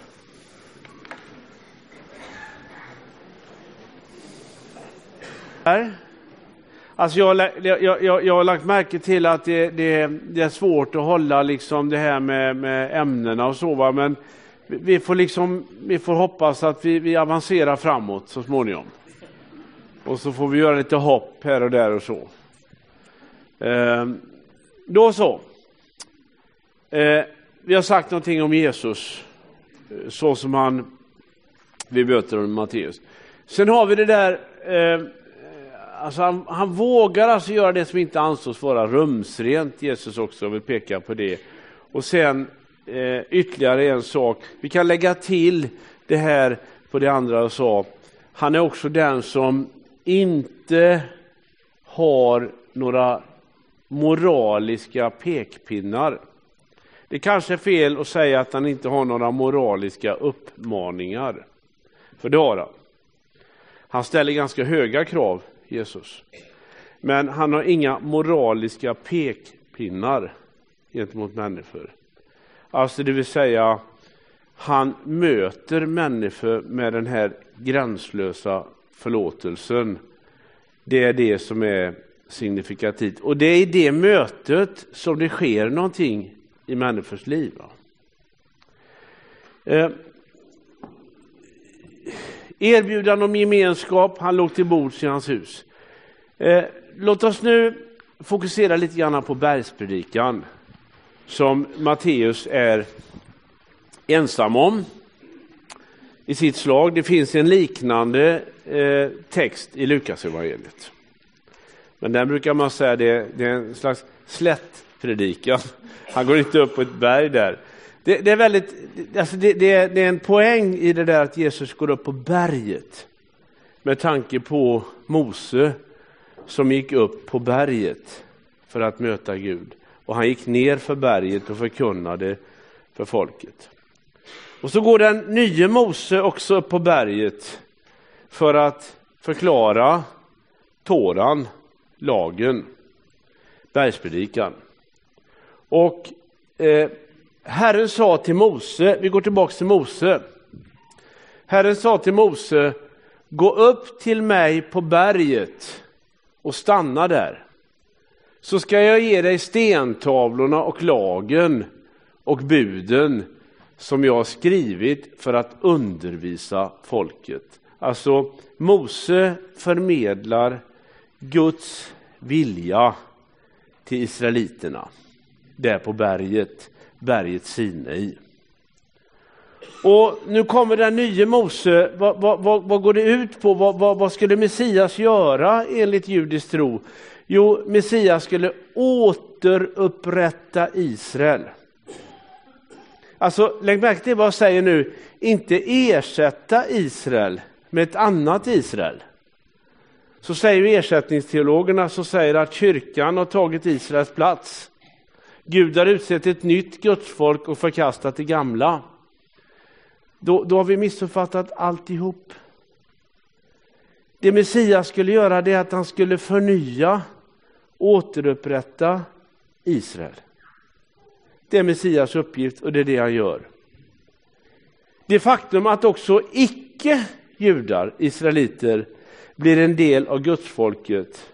Här. Alltså jag har lagt märke till att det är svårt att hålla liksom det här med ämnena och så, va? Men vi får hoppas att vi avancerar framåt så småningom. Och så får vi göra lite hopp här och där och så. Då så. Vi har sagt någonting om Jesus så som vi möter honom i Matteus. Sen har vi det där alltså han vågar alltså göra det som inte ansågs vara rumsrent. Jesus också vill peka på det. Och sen ytterligare en sak. Vi kan lägga till det här på det andra jag sa. Han är också den som inte har några moraliska pekpinnar. Det kanske är fel att säga att han inte har några moraliska uppmaningar. För det har han. Han ställer ganska höga krav, Jesus. Men han har inga moraliska pekpinnar gentemot människor. Alltså det vill säga, han möter människor med den här gränslösa förlåtelsen Det är det som är signifikativt. Och det är i det mötet som det sker någonting i människors liv. Erbjudan om gemenskap, han låg till bords i hans hus. Låt oss nu fokusera lite grann på bergspredikan som Matteus är ensam om i sitt slag. Det finns en liknande text i Lukasevangeliet. Men den brukar man säga det är en slags slättpredikan. Han går inte upp på ett berg där. Det är väldigt, alltså det är en poäng i det där att Jesus går upp på berget med tanke på Mose som gick upp på berget för att möta Gud. Och han gick ner för berget och förkunnade för folket. Och så går den nya Mose också upp på berget för att förklara Toran, lagen, bergspredikan. Och Herren sa till Mose, vi går tillbaka till Mose. Herren sa till Mose, gå upp till mig på berget och stanna där. Så ska jag ge dig stentavlorna och lagen och buden som jag har skrivit för att undervisa folket. Alltså Mose förmedlar Guds vilja till israeliterna där på berget Sinai. Och nu kommer den nya Mose, vad går det ut på? Vad skulle Messias göra enligt judisk tro? Jo, Messias skulle återupprätta Israel. Alltså, lägg märke till vad jag säger nu. Inte ersätta Israel med ett annat Israel. Så säger ju ersättningsteologerna, så säger att kyrkan har tagit Israels plats. Gud har utsett ett nytt gudsfolk och förkastat det gamla. Då har vi missuppfattat alltihop. Det Messias skulle göra, det är att han skulle förnya, återupprätta Israel. Det är Messias uppgift och det är det han gör. Det faktum att också icke-judar, israeliter, blir en del av gudsfolket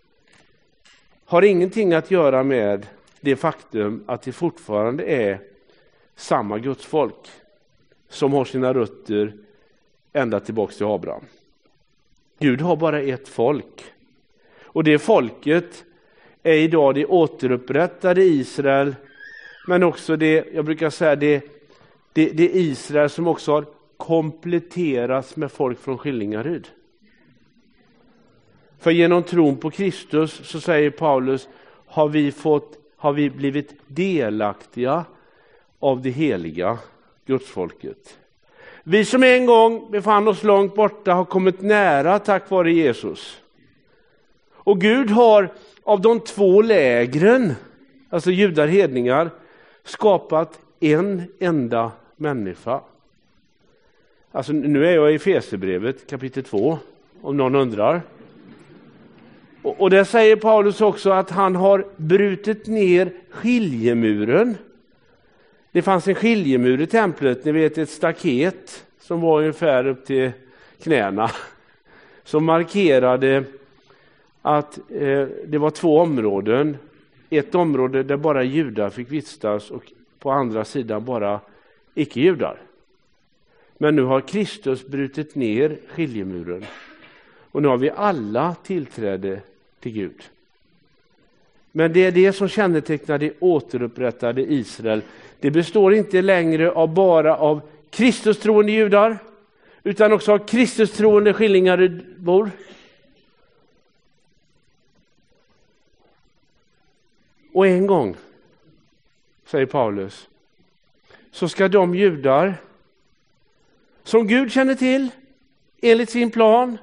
har ingenting att göra med det faktum att det fortfarande är samma gudsfolk som har sina rötter ända tillbaka till Abraham. Gud har bara ett folk. Och det folket är idag det återupprättade Israel, men också det, jag brukar säga det Israel som också har kompletterats med folk från Skillingaryd. För genom tron på Kristus, så säger Paulus, har vi blivit delaktiga av det heliga gudsfolket. Vi som en gång befann oss långt borta har kommit nära tack vare Jesus. Och Gud har av de två lägren, alltså judar, hedningar, skapat en enda människa. Alltså nu är jag i Efesierbrevet kapitel 2, om någon undrar. Och där säger Paulus också att han har brutit ner skiljemuren. Det fanns en skiljemur i templet, ni vet, ett staket som var ungefär upp till knäna. Som markerade att det var två områden. Ett område där bara judar fick vistas och på andra sidan bara icke-judar. Men nu har Kristus brutit ner skiljemuren. Och nu har vi alla tillträde till Gud. Men det är det som kännetecknar det återupprättade Israel. Det består inte längre bara av Kristus-troende judar, utan också av Kristus-troende Skillingarydbor. Och en gång, säger Paulus, så ska de judar som Gud känner till enligt sin plan,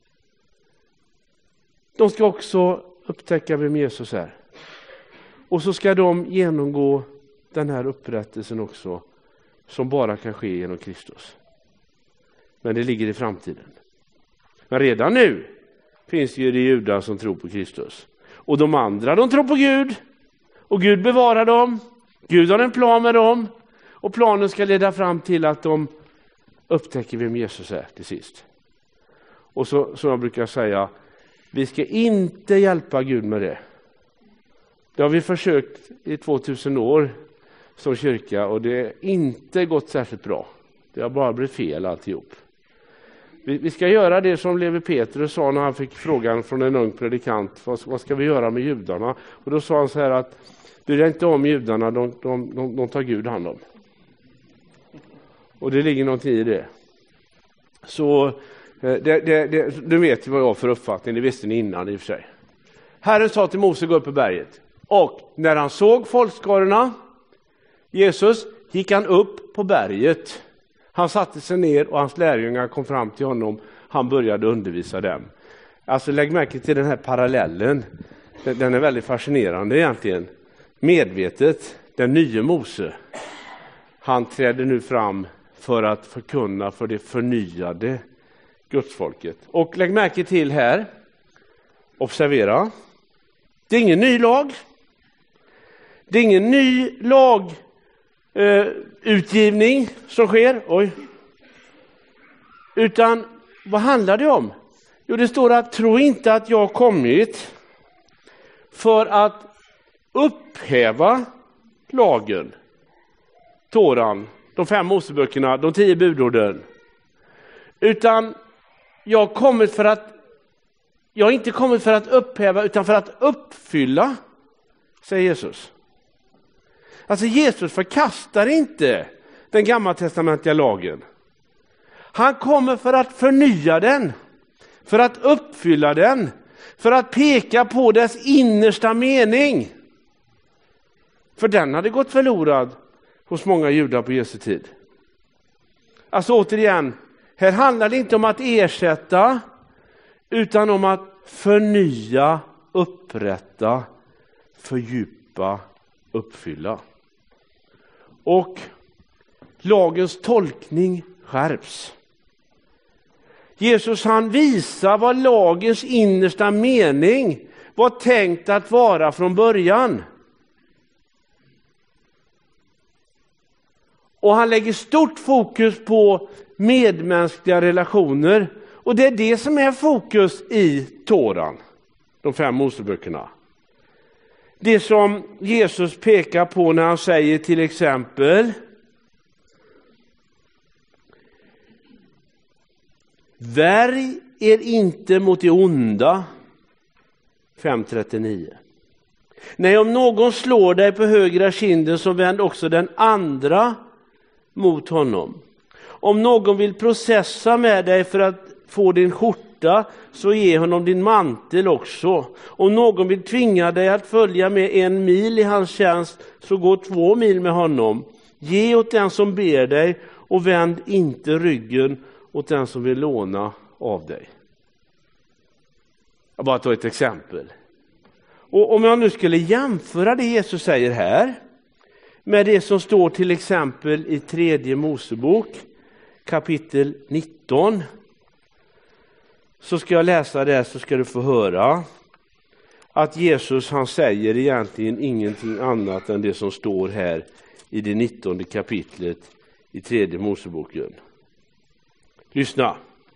de ska också upptäcka vem Jesus är. Och så ska de genomgå den här upprättelsen också, som bara kan ske genom Kristus. Men det ligger i framtiden. Men redan nu finns ju det judar som tror på Kristus. Och de andra, de tror på Gud. Och Gud bevarar dem. Gud har en plan med dem. Och planen ska leda fram till att de upptäcker vem Jesus är till sist. Och så, som jag brukar säga, Vi ska inte hjälpa Gud med det. Det har vi försökt i 2000 år som kyrka och det har inte gått särskilt bra. Det har bara blivit fel alltihop. Vi ska göra det som Levi Petrus sa när han fick frågan från en ung predikant. Vad ska vi göra med judarna? Och då sa han så här att bry dig inte om judarna, de tar Gud hand om. Och det ligger någonting i det. Så du vet vad jag har för uppfattning, det visste ni innan i och för sig. Herren sa till Mose gå upp på berget. Och när han såg folkskarorna, Jesus, gick han upp på berget. Han satte sig ner och hans lärjungar kom fram till honom. Han började undervisa dem. Alltså lägg märke till den här parallellen. Den är väldigt fascinerande egentligen. Medvetet, den nya Mose. Han trädde nu fram för att förkunna för det förnyade gudsfolket. Och lägg märke till här. Observera. Det är ingen ny lag. Det är ingen ny lag utgivning som sker. Oj. Utan vad handlar det om? Jo, det står att tro inte att jag har kommit för att upphäva lagen, Toran, de 5 Moseböckerna, de 10 budorden. Utan jag har inte kommit för att upphäva utan för att uppfylla, säger Jesus. Alltså Jesus förkastar inte den gammaltestamentliga lagen. Han kommer för att förnya den, för att uppfylla den, för att peka på dess innersta mening. För den hade gått förlorad hos många judar på Jesu tid. Alltså återigen, här handlar det inte om att ersätta utan om att förnya, upprätta, fördjupa, uppfylla. Och lagens tolkning skärps. Jesus han visar vad lagens innersta mening var tänkt att vara från början. Och han lägger stort fokus på medmänskliga relationer. Och det är det som är fokus i Toran, de 5 Moseböckerna. Det som Jesus pekar på när han säger till exempel: värj er inte mot det onda. 5:39. Nej, om någon slår dig på högra kinden så vänd också den andra mot honom. Om någon vill processa med dig för att få din skjorta så ge honom din mantel också. Om någon vill tvinga dig att följa med 1 mil i hans tjänst så gå 2 mil med honom. Ge åt den som ber dig och vänd inte ryggen åt den som vill låna av dig. Jag bara tar ett exempel. Och om jag nu skulle jämföra det Jesus säger här med det som står till exempel i 3 Mosebok kapitel 19. Så ska jag läsa det, så ska du få höra att Jesus han säger egentligen ingenting annat än det som står här i det 19:e kapitlet i 3 Moseboken. Lyssna.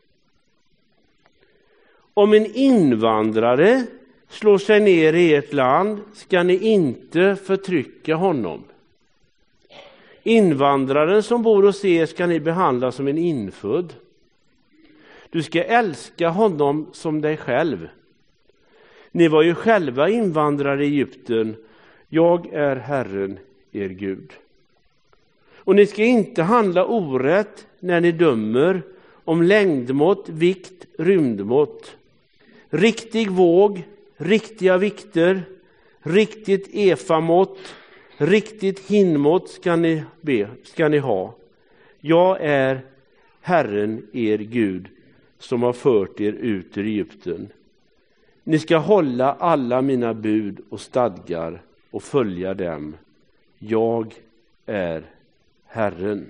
Om en invandrare slår sig ner i ert land ska ni inte förtrycka honom. Invandraren som bor hos er ska ni behandla som en infödd. Du ska älska honom som dig själv. Ni var ju själva invandrare i Egypten. Jag är Herren, er Gud. Och ni ska inte handla orätt när ni dömer om längdmått, vikt, rymdmått. Riktig våg, riktiga vikter, riktigt efamått, riktigt hinmått ska ni ha. Jag är Herren, er Gud, som har fört er ut ur Egypten. Ni ska hålla alla mina bud och stadgar och följa dem. Jag är Herren.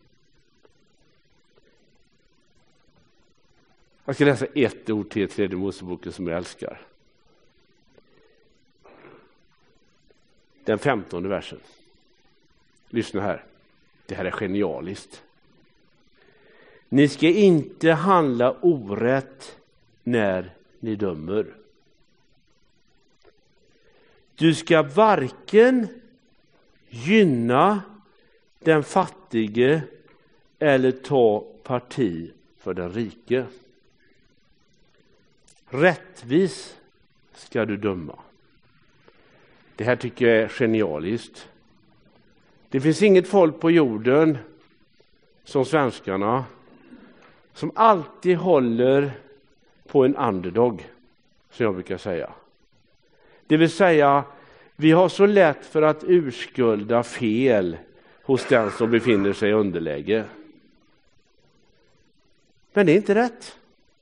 Jag ska läsa ett ord till 3 Moseboken som jag älskar. Den 15:e versen. Lyssna här. Det här är genialiskt. Ni ska inte handla orätt när ni dömer. Du ska varken gynna den fattige eller ta parti för den rike. Rättvis ska du döma. Det här tycker jag är genialiskt. Det finns inget folk på jorden som svenskarna som alltid håller på en underdog, som jag brukar säga. Det vill säga, vi har så lätt för att urskulda fel hos den som befinner sig i underläge. Men det är inte rätt.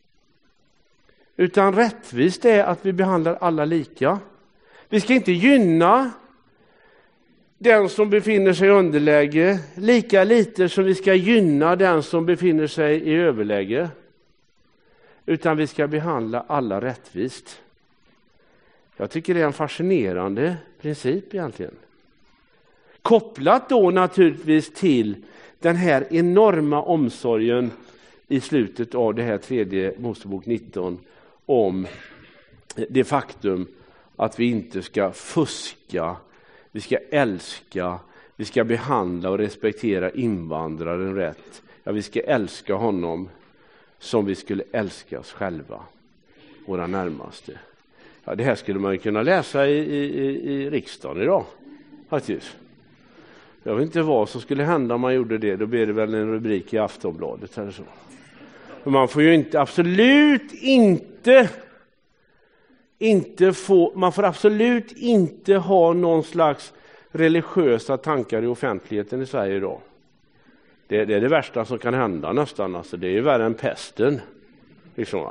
Utan rättvist är att vi behandlar alla lika. Vi ska inte gynna den som befinner sig i underläge lika lite som vi ska gynna den som befinner sig i överläge. Utan vi ska behandla alla rättvist. Jag tycker det är en fascinerande princip egentligen. Kopplat då naturligtvis till den här enorma omsorgen i slutet av det här 3 Mosebok 19 om det faktum att vi inte ska fuska, vi ska älska, vi ska behandla och respektera invandraren rätt. Ja, vi ska älska honom som vi skulle älska oss själva, våra närmaste. Ja, det här skulle man kunna läsa i riksdagen idag, faktiskt. Jag vet inte vad som skulle hända om man gjorde det. Då blir det väl en rubrik i Aftonbladet eller så. Men man får ju inte, man får absolut inte ha någon slags religiösa tankar i offentligheten i Sverige idag. Det är det värsta som kan hända nästan. Alltså, det är ju värre än pesten. Liksom.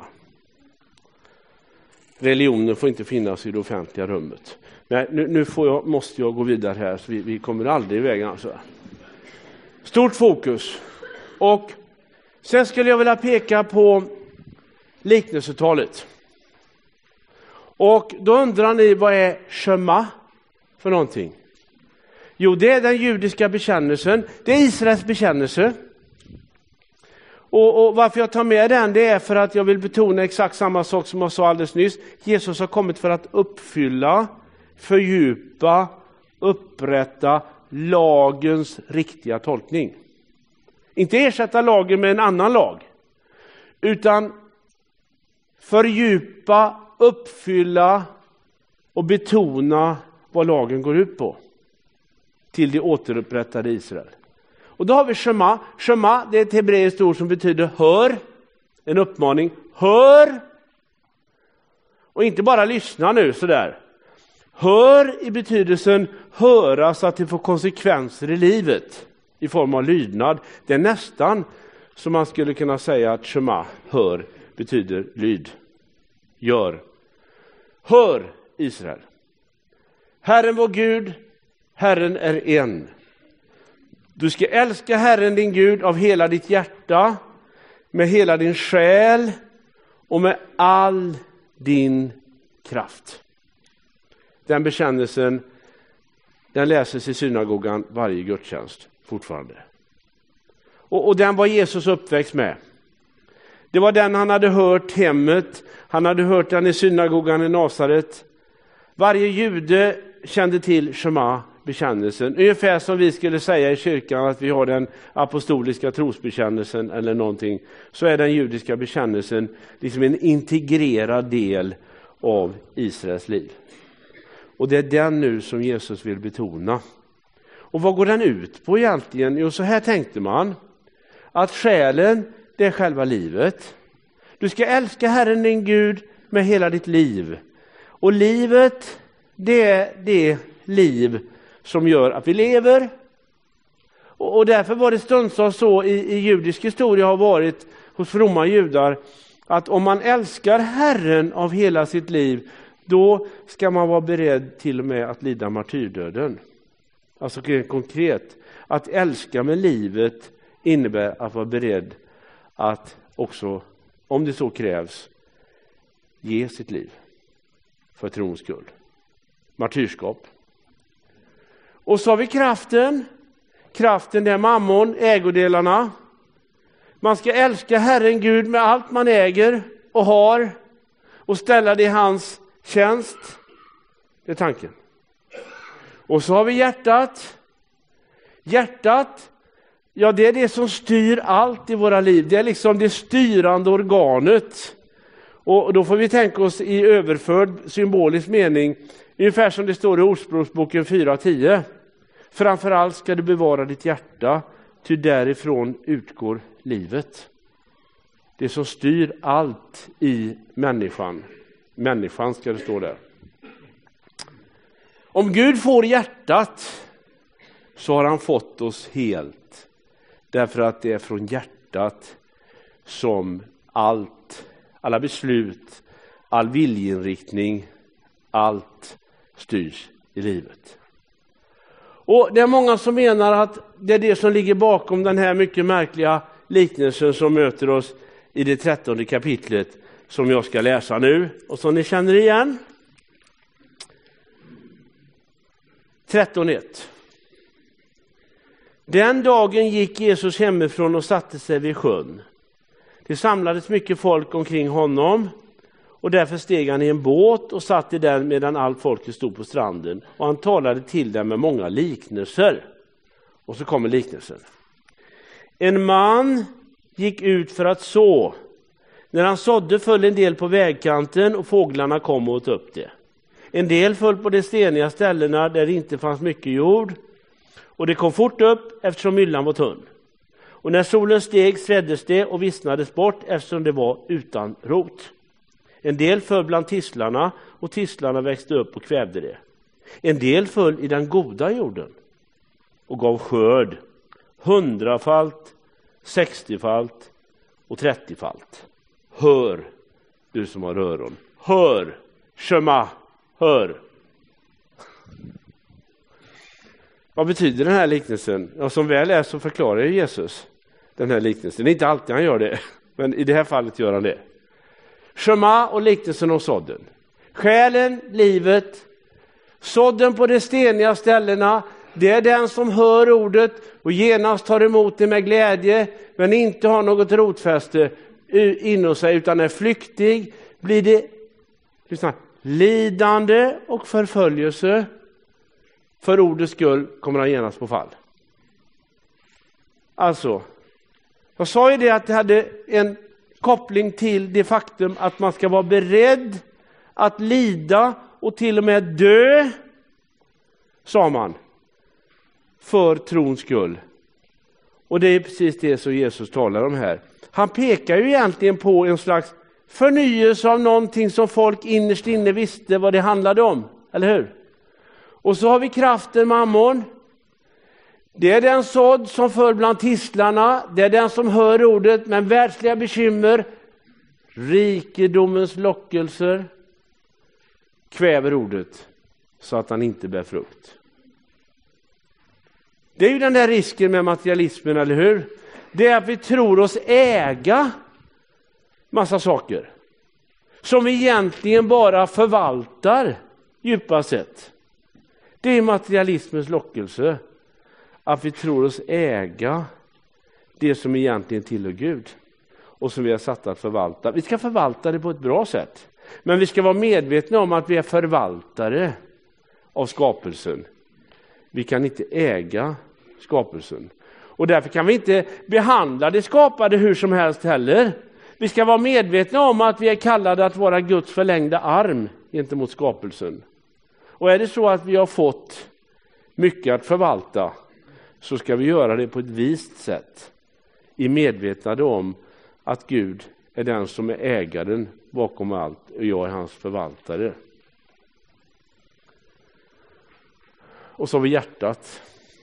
Religionen får inte finnas i det offentliga rummet. Nej, nu måste jag gå vidare här, så vi kommer aldrig iväg. Alltså. Stort fokus. Och sen skulle jag vilja peka på liknelsetalet. Och då undrar ni, vad är Shema för någonting? Jo, det är den judiska bekännelsen. Det är Israels bekännelse. Och varför jag tar med den, det är för att jag vill betona exakt samma sak som jag sa alldeles nyss. Jesus har kommit för att uppfylla, fördjupa, upprätta lagens riktiga tolkning. Inte ersätta lagen med en annan lag, utan fördjupa, uppfylla och betona vad lagen går ut på till det återupprättade Israel. Och då har vi Shema. Shema, det är ett hebreiskt ord som betyder hör. En uppmaning. Hör. Och inte bara lyssna nu sådär. Hör i betydelsen höra så att det får konsekvenser i livet. I form av lydnad. Det är nästan som man skulle kunna säga att Shema, hör, betyder lyd. Gör. Hör Israel. Herren vår Gud, Herren är en. Du ska älska Herren din Gud av hela ditt hjärta, med hela din själ och med all din kraft. Den bekännelsen, den läses i synagogan varje gudstjänst fortfarande. Och den var Jesus uppväxt med. Det var den han hade hört hemmet. Han hade hört den i synagogan i Nasaret. Varje jude kände till Shema, bekännelsen. Ungefär som vi skulle säga i kyrkan att vi har den apostoliska trosbekännelsen eller någonting. Så är den judiska bekännelsen liksom en integrerad del av Israels liv. Och det är den nu som Jesus vill betona. Och vad går den ut på egentligen? Jo, så här tänkte man. Att själen, det är själva livet. Du ska älska Herren din Gud med hela ditt liv. Och livet, det är det liv som gör att vi lever. Och därför var det stundtals så i judisk historia har varit hos fromma judar att om man älskar Herren av hela sitt liv, då ska man vara beredd till och med att lida martyrdöden. Alltså konkret, att älska med livet innebär att vara beredd att också, om det så krävs, ge sitt liv för trons skull. Martyrskap. Och så har vi kraften. Kraften, det är mammon, ägodelarna. Man ska älska Herren Gud med allt man äger och har. och ställa det i hans tjänst. Det är tanken. Och så har vi hjärtat. Hjärtat, ja, det är det som styr allt i våra liv. Det är liksom det styrande organet. Och då får vi tänka oss i överförd symbolisk mening, ungefär som det står i Ordspråksboken 4:10. Framförallt ska du bevara ditt hjärta, ty därifrån utgår livet. Det som styr allt i människan. Människan ska det stå där. Om Gud får hjärtat så har han fått oss helt. Därför att det är från hjärtat som alla beslut, all viljeinriktning, allt styrs i livet. Och det är många som menar att det är det som ligger bakom den här mycket märkliga liknelsen som möter oss i det 13:e kapitlet som jag ska läsa nu och som ni känner igen. 13:1. Den dagen gick Jesus hemifrån och satte sig vid sjön. Det samlades mycket folk omkring honom och därför steg han i en båt och satt i den medan allt folket stod på stranden. Och han talade till dem med många liknelser. Och så kommer liknelsen. En man gick ut för att så. När han sådde föll en del på vägkanten och fåglarna kom och åt upp det. En del föll på de steniga ställena där det inte fanns mycket jord. Och det kom fort upp eftersom myllan var tunn. Och när solen steg sveddes det och vissnades bort eftersom det var utan rot. En del föll bland tistlarna och tistlarna växte upp och kvävde det. En del föll i den goda jorden och gav skörd 100-falt, 60-falt och 30-falt. Hör, du som har öron. Hör, shema, hör. Vad betyder den här liknelsen? Ja, som väl är så förklarar Jesus den här liknelsen. Det är inte alltid han gör det, men i det här fallet gör han det. Shema och liknelsen om sådden. Själen, livet, sådden på de steniga ställena, det är den som hör ordet och genast tar emot det med glädje, men inte har något rotfäste inom sig utan är flyktig, blir det lidande och förföljelse. För ordets skull kommer han genast på fall. Alltså, jag sa ju det att det hade en koppling till det faktum att man ska vara beredd att lida och till och med dö, sa man, för trons skull. Och det är precis det som Jesus talar om här. Han pekar ju egentligen på en slags förnyelse av någonting som folk innerst inne visste vad det handlade om, eller hur? Och så har vi kraften mammon. Det är den sådd som föll bland tistlarna. Det är den som hör ordet, men världsliga bekymmer, rikedomens lockelser kväver ordet så att han inte bär frukt. Det är ju den där risken med materialismen, eller hur? Det är att vi tror oss äga massa saker som vi egentligen bara förvaltar djupast sett. Det är materialismens lockelse. Att vi tror oss äga det som egentligen tillhör Gud. Och som vi har satt att förvalta. Vi ska förvalta det på ett bra sätt. Men vi ska vara medvetna om att vi är förvaltare av skapelsen. Vi kan inte äga skapelsen. Och därför kan vi inte behandla det skapade hur som helst heller. Vi ska vara medvetna om att vi är kallade att vara Guds förlängda arm gentemot skapelsen. Och är det så att vi har fått mycket att förvalta, så ska vi göra det på ett vist sätt. I medvetande om att Gud är den som är ägaren bakom allt och jag är hans förvaltare. Och så har vi hjärtat.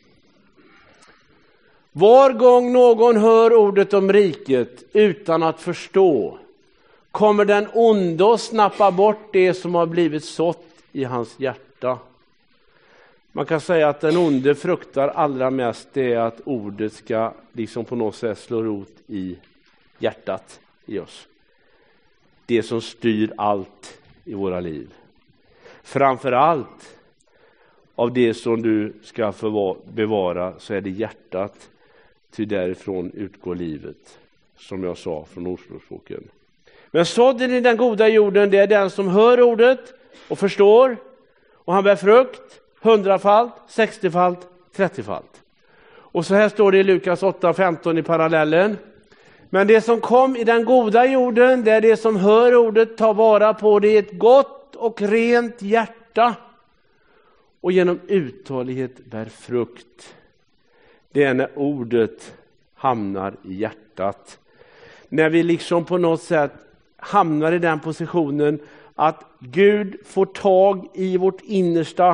Var gång någon hör ordet om riket utan att förstå, kommer den onde att snappa bort det som har blivit sått i hans hjärta. Man kan säga att den onde fruktar allra mest det att ordet ska liksom på något sätt slå rot i hjärtat i oss. Det som styr allt i våra liv. Framför allt av det som du ska bevara så är det hjärtat, ty därifrån utgår livet, som jag sa från Ordspråksboken. Men sådden i den goda jorden, det är den som hör ordet och förstår, och han bär frukt 100-falt, 60-falt, 30-falt. Och så här står det i Lukas 8:15 i parallellen. Men det som kom i den goda jorden, det är det som hör ordet, tar vara på det i ett gott och rent hjärta och genom uthållighet bär frukt. Det är när ordet hamnar i hjärtat. När vi liksom på något sätt hamnar i den positionen att Gud får tag i vårt innersta.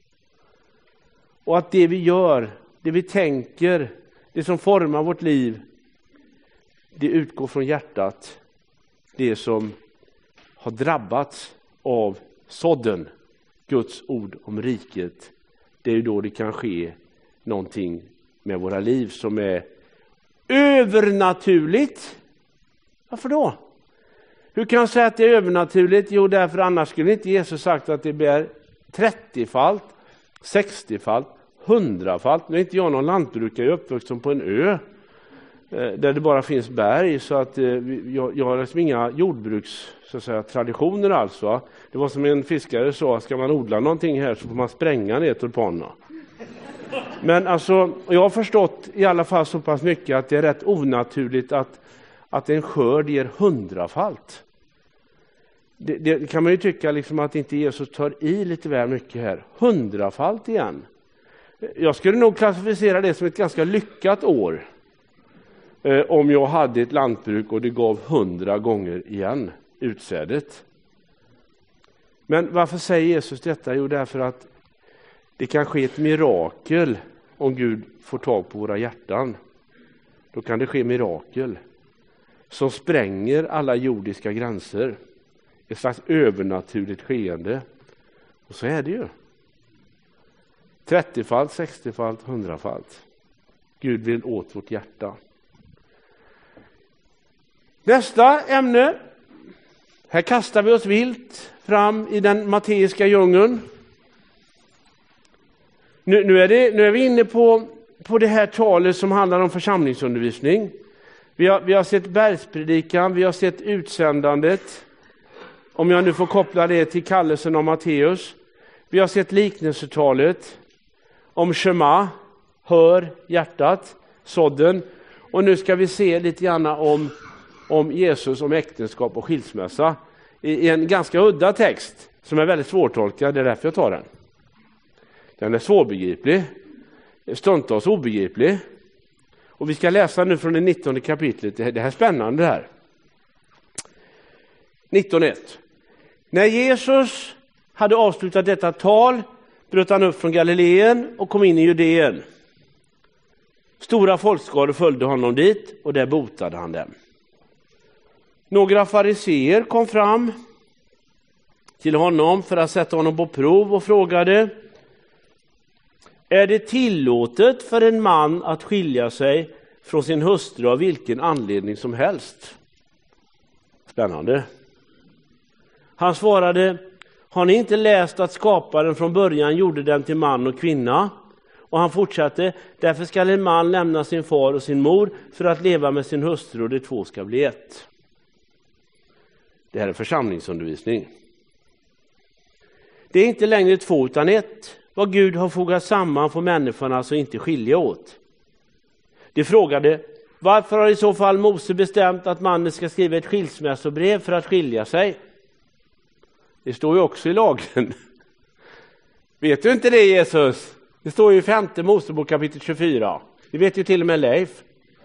Och att det vi gör, det vi tänker, det som formar vårt liv, det utgår från hjärtat. Det som har drabbats av sådden, Guds ord om riket. Det är ju då det kan ske någonting med våra liv som är övernaturligt. Varför då? Hur kan jag säga att det är övernaturligt? Jo, därför annars skulle inte Jesus sagt att det blir 30-falt, 60-falt, 100-falt. Nu är inte jag någon lantbrukare, jag är uppvuxen på en ö där det bara finns berg, så att jag har liksom inga jordbruks så att säga, traditioner alls. Va? Det var som en fiskare sa, ska man odla någonting här så får man spränga ner tulpanerna. Men alltså, jag har förstått i alla fall så pass mycket att det är rätt onaturligt att en skörd ger 100-falt. Det kan man ju tycka liksom att inte Jesus tar i lite väl mycket här. 100-falt igen. Jag skulle nog klassificera det som ett ganska lyckat år. Om jag hade ett lantbruk och det gav 100 gånger igen utsädet. Men varför säger Jesus detta? Jo, därför att det kan ske ett mirakel om Gud får tag på våra hjärtan. Då kan det ske mirakel som spränger alla jordiska gränser. Ett slags övernaturligt skeende. Och så är det ju. 30-falt, 60-falt, 100-falt. Gud vill åt vårt hjärta. Nästa ämne. Här kastar vi oss vilt fram i den matteiska djungeln. Nu är vi inne på det här talet som handlar om församlingsundervisning. Vi har sett bergspredikan, vi har sett utsändandet. Om jag nu får koppla det till kallelsen av Matteus. Vi har sett liknelsetalet om Shema, hör hjärtat, sådden. Och nu ska vi se lite grann om Jesus, om äktenskap och skilsmässa. I en ganska udda text som är väldigt svårtolkad, det är därför jag tar den. Den är svårbegriplig, stundtals obegriplig. Och vi ska läsa nu från det 19 kapitlet. Det här är spännande här. 19:1. När Jesus hade avslutat detta tal bröt han upp från Galileen och kom in i Judeen. Stora folkskaror följde honom dit och där botade han dem. Några fariseer kom fram till honom för att sätta honom på prov och frågade: är det tillåtet för en man att skilja sig från sin hustru av vilken anledning som helst? Spännande. Han svarade: har ni inte läst att skaparen från början gjorde dem till man och kvinna? Och han fortsatte: därför skall en man lämna sin far och sin mor för att leva med sin hustru och de två ska bli ett. Det här är församlingsundervisning. Det är inte längre två utan ett. Vad Gud har fogat samman får människorna alltså inte skilja åt. De frågade: varför har i så fall Mose bestämt att mannen ska skriva ett skilsmässobrev för att skilja sig? Det står ju också i lagen. Vet du inte det, Jesus? Det står ju i 5:e Mosebok kapitel 24. Det vet ju till och med Leif.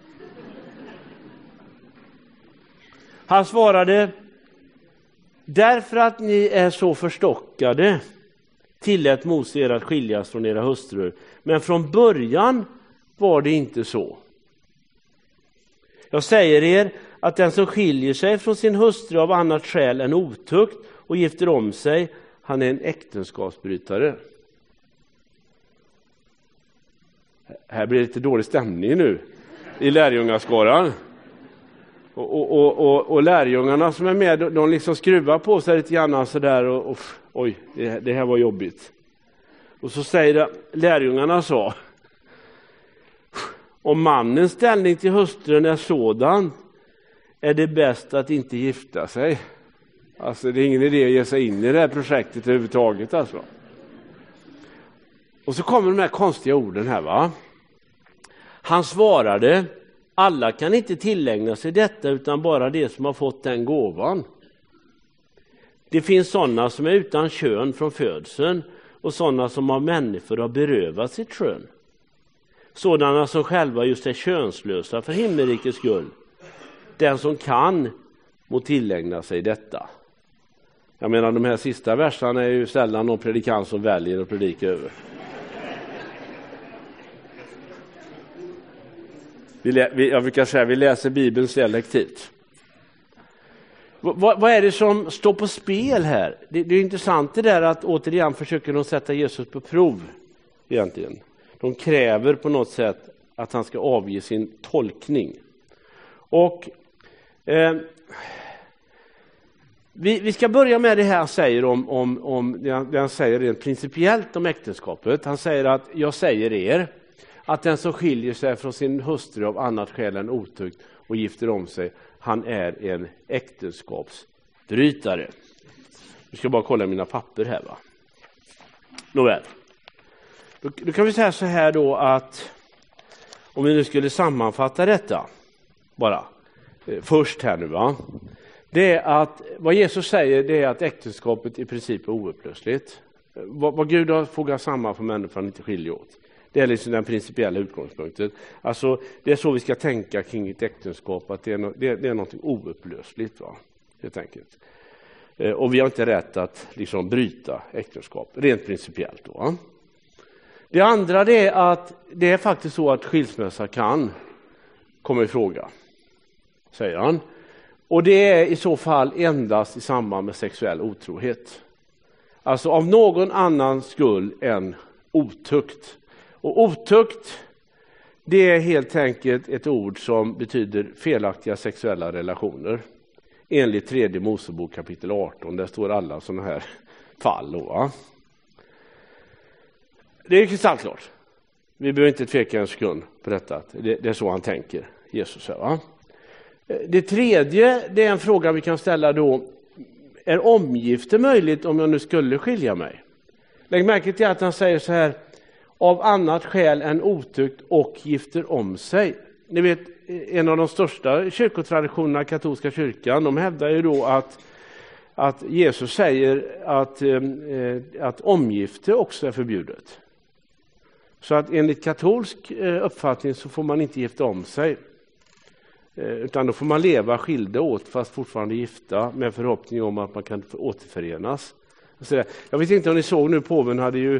Han svarade: därför att ni är så förstockade tillät Mose er att skiljas från era hustrur. Men från början var det inte så. Jag säger er att den som skiljer sig från sin hustru av annat skäl än otukt och gifter om sig, han är en äktenskapsbrytare. Här blir det lite dålig stämning nu i lärjungaskaran. Och lärjungarna som är med, de liksom skruvar på sig lite grann sådär och oj, det här var jobbigt. Och så säger lärjungarna så: om mannens ställning till hustrun är sådan, är det bäst att inte gifta sig. Alltså det är ingen idé att ge sig in i det här projektet överhuvudtaget alltså. Och så kommer de här konstiga orden här va. Han svarade, alla kan inte tillägna sig detta utan bara det som har fått den gåvan. Det finns sådana som är utan kön från födseln och sådana som av människor har berövat sitt kön. Sådana som själva just är könslösa för himmelrikets skull. Den som kan må tillägna sig detta. Jag menar de här sista verserna är ju sällan någon predikant som väljer att predika över. Jag brukar säga vi läser Bibeln selektivt. Vad är det som står på spel här? Det är intressant det där att återigen försöker de sätta Jesus på prov egentligen. De kräver på något sätt att han ska avge sin tolkning. Och vi ska börja med det här han säger om det han säger rent principiellt om äktenskapet. Han säger att jag säger er att den som skiljer sig från sin hustru av annat skäl än otukt och gifter om sig, han är en äktenskapsbrytare. Vi ska bara kolla mina papper här va. Nåväl. Då kan vi säga så här då att om vi nu skulle sammanfatta detta bara först här nu va. Det är att vad Jesus säger det är att äktenskapet i princip är oupplösligt. Vad Gud har fogat samman för människan inte skiljer åt. Det är liksom den principiella utgångspunkten. Alltså det är så vi ska tänka kring ett äktenskap att det är något oupplösligt va. Helt enkelt. Och vi har inte rätt att liksom bryta äktenskap rent principiellt då. Va? Det andra det är att det är faktiskt så att skilsmässa kan komma i fråga. Säger han. Och det är i så fall endast i samband med sexuell otrohet. Alltså av någon annan skull än otukt. Och otukt det är helt enkelt ett ord som betyder felaktiga sexuella relationer. Enligt 3 Mosebok kapitel 18 där står alla sådana här fall då, va? Det är kristallklart. Vi behöver inte tveka en sekund på detta. Det är så han tänker, Jesus här va. Det tredje, det är en fråga vi kan ställa då. Är omgifte möjligt om jag nu skulle skilja mig? Lägg märke till att han säger så här. Av annat skäl än otukt och gifter om sig. Ni vet, en av de största kyrkotraditionerna, katolska kyrkan, de hävdar ju då att Jesus säger att omgifte också är förbjudet. Så att enligt katolsk uppfattning så får man inte gifta om sig. Utan då får man leva skilda åt fast fortfarande gifta med förhoppning om att man kan återförenas. Jag vet inte om ni såg nu, påven hade ju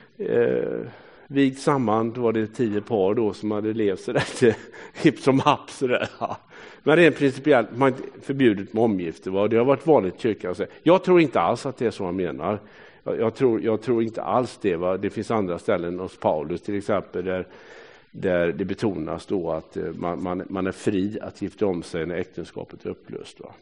vigt samman, då var det 10 par då som hade levt så där hipp som happ så där. Men det är principiellt man förbjudet med omgifte. Det har varit vanligt i kyrkan. Jag tror inte alls att det är så man menar. Jag tror inte alls det. Va? Det finns andra ställen hos Paulus till exempel där det betonas då att man är fri att gifta om sig när äktenskapet är upplöst. Va?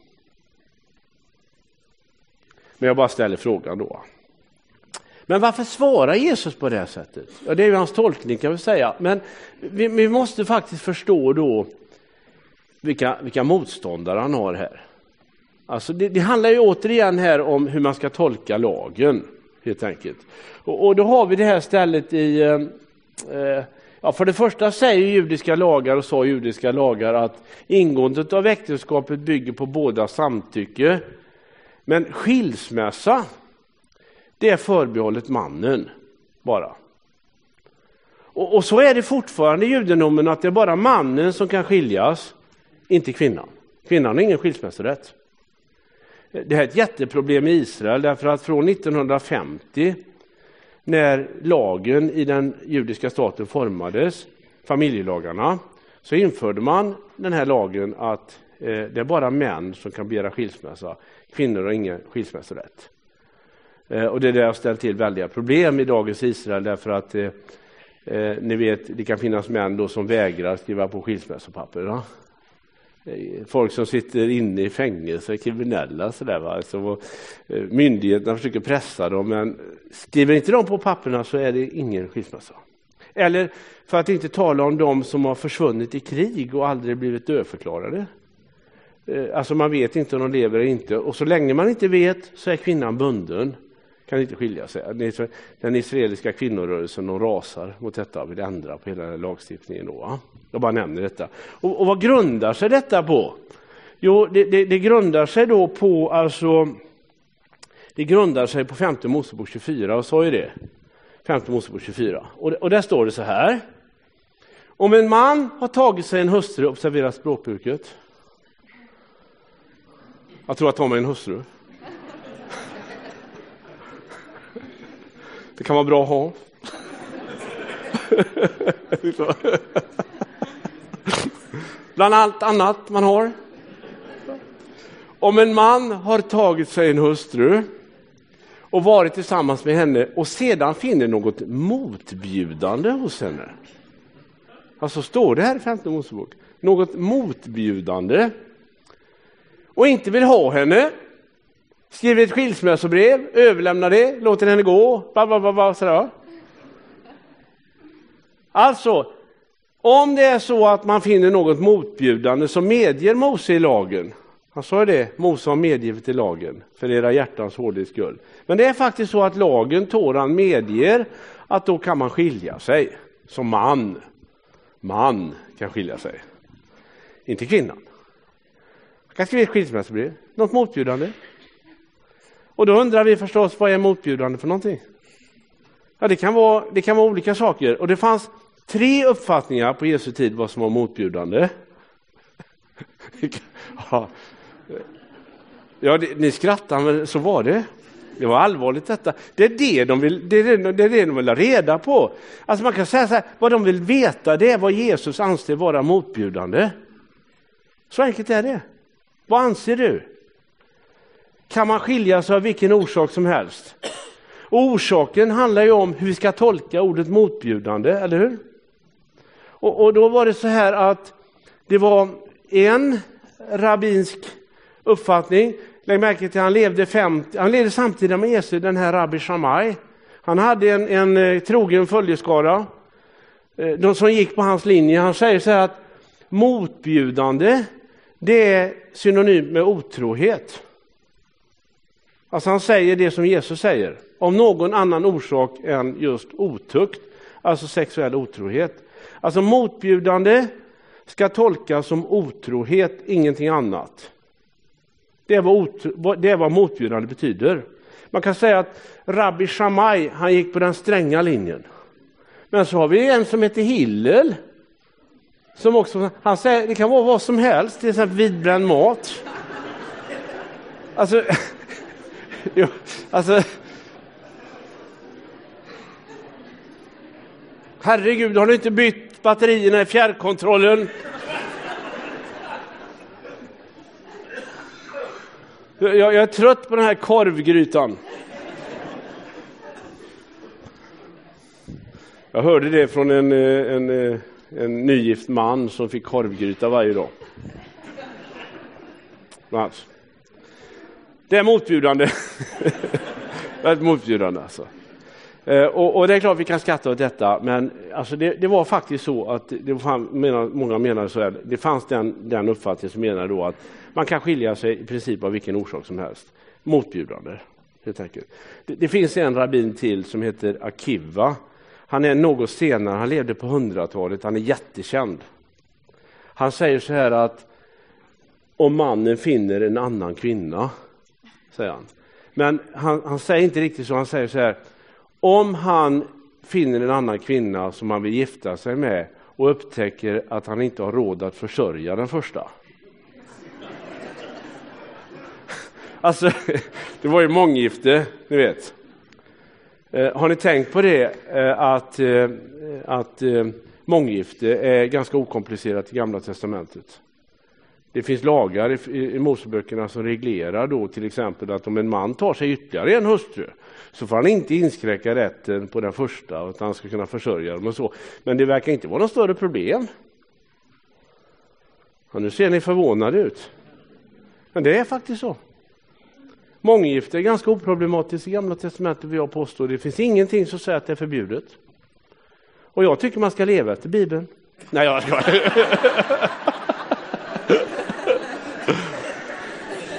Men jag bara ställer frågan då. Men varför svarar Jesus på det här sättet? Ja, det är ju hans tolkning kan vi säga. Men vi måste faktiskt förstå då vilka motståndare han har här. Alltså det handlar ju återigen här om hur man ska tolka lagen helt enkelt. Och då har vi det här stället i... för det första säger judiska lagar och sa judiska lagar att ingåendet av äktenskapet bygger på båda samtycke. Men skilsmässa, det är förbehållet mannen bara. Och så är det fortfarande i judendomen att det är bara mannen som kan skiljas, inte kvinnan. Kvinnan har ingen skilsmässorätt. Det här är ett jätteproblem i Israel därför att från 1950 när lagen i den judiska staten formades, familjelagarna, så införde man den här lagen att det är bara män som kan begära skilsmässa. Kvinnor har ingen skilsmässorätt. Och det där har ställt till väldiga problem i dagens Israel därför att ni vet, det kan finnas män då som vägrar skriva på skilsmässopapper. Ja? Folk som sitter inne i fängelse, kriminella sådär va. Så, myndigheterna försöker pressa dem men skriver inte de på papperna så är det ingen skilsmässa. Eller för att inte tala om de som har försvunnit i krig och aldrig blivit dödförklarade. Alltså man vet inte om de lever eller inte. Och så länge man inte vet så är kvinnan bunden. Kan inte skilja sig. Den israeliska kvinnorörelsen de rasar mot detta och vill ändra på hela den lagstiftningen då. Jag bara nämner detta. Och vad grundar sig detta på? Jo, det grundar sig då på det grundar sig på 5 Mosebok 24 och så är det. 5 Mosebok 24. Och där står det så här. Om en man har tagit sig en hustru, observera språkbruket. Jag tror att ta mig en hustru. Det kan vara bra att ha. Bland allt annat man har. Om en man har tagit sig en hustru och varit tillsammans med henne och sedan finner något motbjudande hos henne. Alltså står det här i 5 Mosebok. Något motbjudande. Och inte vill ha henne. Skriver ett skilsmässobrev. Överlämnar det. Låter henne gå. Sådär. Alltså. Om det är så att man finner något motbjudande så medger Mose i lagen. Han sa det. Mose har medgivit i lagen. För era hjärtans hårdhets skull. Men det är faktiskt så att lagen, Toran, medger att då kan man skilja sig. Som man. Man kan skilja sig. Inte kvinnan. Man kan skriva ett skilsmässobrev. Något motbjudande. Och då undrar vi förstås, vad är motbjudande för någonting? Ja, det kan vara olika saker. Och det fanns 3 uppfattningar på Jesu tid vad som var motbjudande. Ja, ni skrattar, men så var det. Det var allvarligt detta. Det är det de vill ha reda på. Alltså man kan säga så här, vad de vill veta det är vad Jesus anser vara motbjudande. Så enkelt är det. Vad anser du? Kan man skilja sig av vilken orsak som helst? Och orsaken handlar ju om hur vi ska tolka ordet motbjudande, eller hur? Och då var det så här att det var en rabbinsk uppfattning. Lägg märke till att han levde samtidigt med Jesus, den här Rabbi Shammai. Han hade en trogen följeskara. De som gick på hans linje. Han säger så här att motbjudande, det är synonymt med otrohet. Alltså han säger det som Jesus säger. Om någon annan orsak än just otukt. Alltså sexuell otrohet. Alltså motbjudande ska tolkas som otrohet, ingenting annat. Det är vad motbjudande betyder. Man kan säga att Rabbi Shammai, han gick på den stränga linjen. Men så har vi en som heter Hillel. Som också, han säger det kan vara vad som helst, till exempel vidbränd mat. Alltså herregud, har du inte bytt batterierna i fjärrkontrollen? Jag är trött på den här korvgrytan. Jag hörde det från en nygift man som fick korvgryta varje dag. Alltså. Det är motbjudande. Det är motbjudande alltså. Och det är klart vi kan skratta åt detta, men alltså det var faktiskt så att många menar så här, det fanns den uppfattningen som menar då att man kan skilja sig i princip av vilken orsak som helst. Motbjudande, helt enkelt. Det finns en rabbin till som heter Akiva. Han är något senare, han levde på 100-talet, han är jättekänd. Han säger så här att om mannen finner en annan kvinna, säger han. Men han säger inte riktigt så, han säger så här: om han finner en annan kvinna som han vill gifta sig med och upptäcker att han inte har råd att försörja den första. Alltså, det var ju månggifte, ni vet. Har ni tänkt på det att månggifte är ganska okomplicerat i Gamla testamentet? Det finns lagar i Moseböckerna som reglerar då till exempel att om en man tar sig ytterligare en hustru så får han inte inskränka rätten på den första utan han ska kunna försörja dem och så. Men det verkar inte vara något större problem. Ja, nu ser ni förvånade ut. Men det är faktiskt så. Månggifte är ganska oproblematiskt i Gamla testamentet, vill jag påstå. Det finns ingenting som säger att det är förbjudet. Och jag tycker man ska leva efter Bibeln. Nej, jag ska.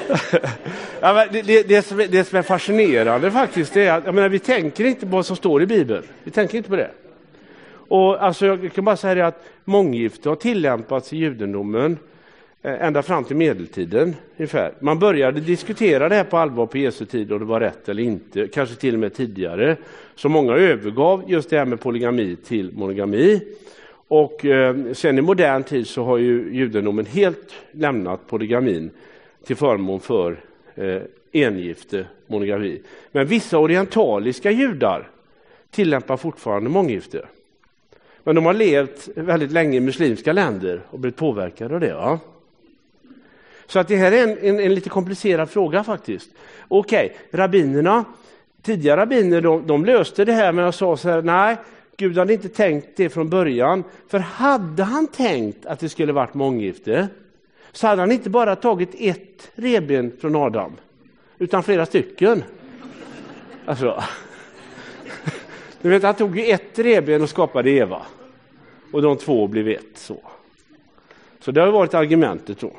Ja, men det som är fascinerande faktiskt, det är att vi tänker inte på vad som står i Bibeln. Vi tänker inte på det. Och alltså, jag kan bara säga det att månggifte har tillämpats i judendomen ända fram till medeltiden ungefär. Man började diskutera det här på allvar på Jesu tid och det var rätt eller inte, kanske till och med tidigare. Så många övergav just det här med polygami till monogami. Och sen i modern tid så har ju judendomen helt lämnat polygamin till förmån för engifte, monogami. Men vissa orientaliska judar tillämpar fortfarande månggifte. Men de har levt väldigt länge i muslimska länder och blivit påverkade av det. Va? Så att det här är en lite komplicerad fråga faktiskt. Okej, tidiga rabbiner de löste det här med att säga så här, nej, Gud hade inte tänkt det från början. För hade han tänkt att det skulle varit månggifte så hade han inte bara tagit ett revben från Adam utan flera stycken. Alltså, du vet, han tog ju ett revben och skapade Eva. Och de två blev ett. Så det har varit argumentet då.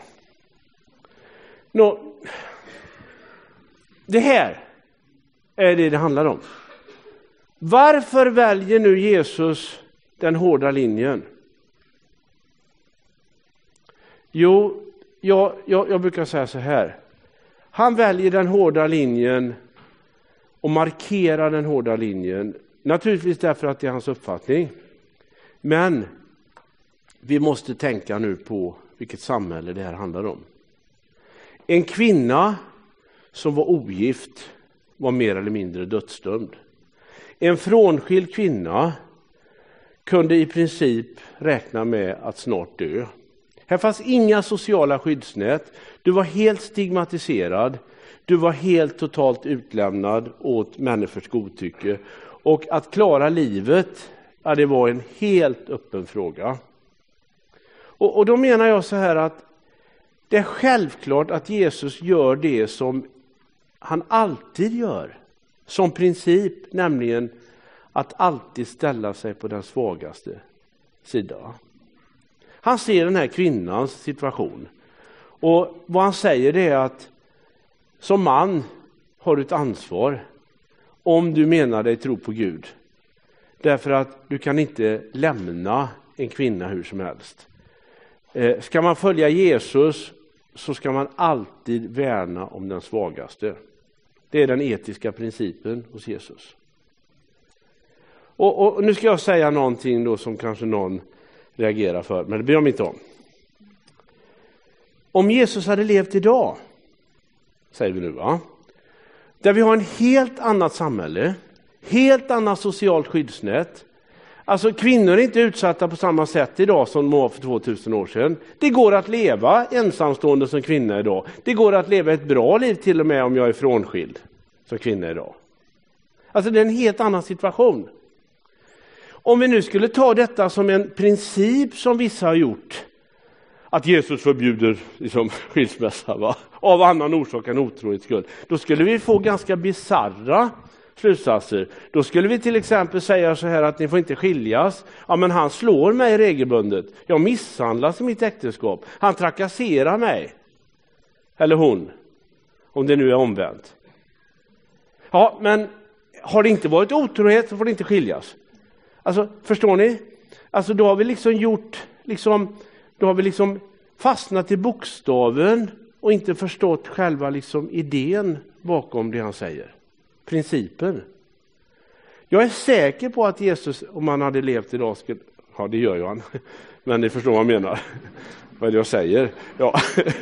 Det här är det handlar om. Varför väljer nu Jesus den hårda linjen? Jo, jag brukar säga så här. Han väljer den hårda linjen och markerar den hårda linjen. Naturligtvis därför att det är hans uppfattning. Men vi måste tänka nu på vilket samhälle det här handlar om. En kvinna som var ogift var mer eller mindre dödsdömd. En frånskild kvinna kunde i princip räkna med att snart dö. Här fanns inga sociala skyddsnät. Du var helt stigmatiserad. Du var helt totalt utlämnad åt människors godtycke. Och att klara livet, ja, det var en helt öppen fråga. Och då menar jag så här att det är självklart att Jesus gör det som han alltid gör. Som princip, nämligen att alltid ställa sig på den svagaste sidan. Han ser den här kvinnans situation. Och vad han säger det är att som man har du ett ansvar om du menar dig tro på Gud. Därför att du kan inte lämna en kvinna hur som helst. Ska man följa Jesus så ska man alltid värna om den svagaste. Det är den etiska principen hos Jesus. Och nu ska jag säga någonting då som kanske någon reagerar för, men det bryr jag mig inte om. Om Jesus hade levt idag, säger vi nu va? Där vi har en helt annat samhälle, helt annat socialt skyddsnät. Alltså kvinnor är inte utsatta på samma sätt idag som de var för 2000 år sedan. Det går att leva ensamstående som kvinna idag. Det går att leva ett bra liv till och med om jag är frånskild som kvinna idag. Alltså det är en helt annan situation. Om vi nu skulle ta detta som en princip som vissa har gjort. Att Jesus förbjuder liksom, skilsmässa va? Av annan orsak än otrohets skull. Då skulle vi få ganska bizarra slutsatser. Då skulle vi till exempel säga så här att ni får inte skiljas. Ja, men han slår mig regelbundet. Jag misshandlas i mitt äktenskap. Han trakasserar mig. Eller hon. Om det nu är omvänt. Ja, men har det inte varit otrohet så får det inte skiljas. Alltså, förstår ni? Alltså då har vi liksom fastnat i bokstaven och inte förstått själva liksom idén bakom det han säger. Principen. Jag är säker på att Jesus, om han hade levt idag, skulle... Ja, det gör ju han. Men ni förstår vad jag menar. Vad jag säger. Ja.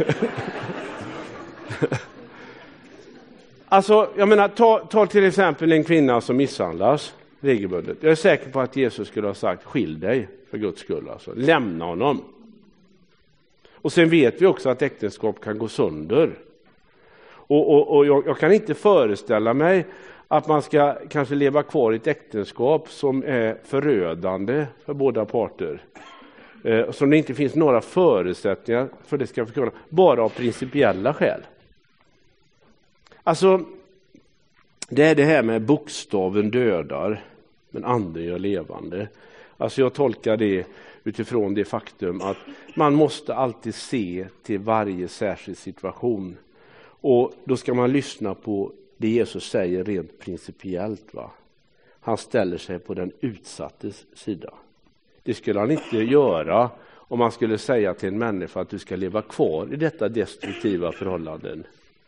Alltså, jag menar, ta till exempel en kvinna som misshandlas regelbundet. Jag är säker på att Jesus skulle ha sagt, skilj dig för Guds skull. Alltså. Lämna honom. Och sen vet vi också att äktenskap kan gå sönder. Och jag kan inte föreställa mig att man ska kanske leva kvar i ett äktenskap som är förödande för båda parter. Som det inte finns några förutsättningar för det ska kunna, bara av principiella skäl. Alltså, det är det här med bokstaven dödar, men anden gör levande. Alltså jag tolkar det utifrån det faktum att man måste alltid se till varje särskild situation. Och då ska man lyssna på det Jesus säger rent principiellt. Va? Han ställer sig på den utsattes sida. Det skulle han inte göra om man skulle säga till en människa att du ska leva kvar i detta destruktiva förhållanden.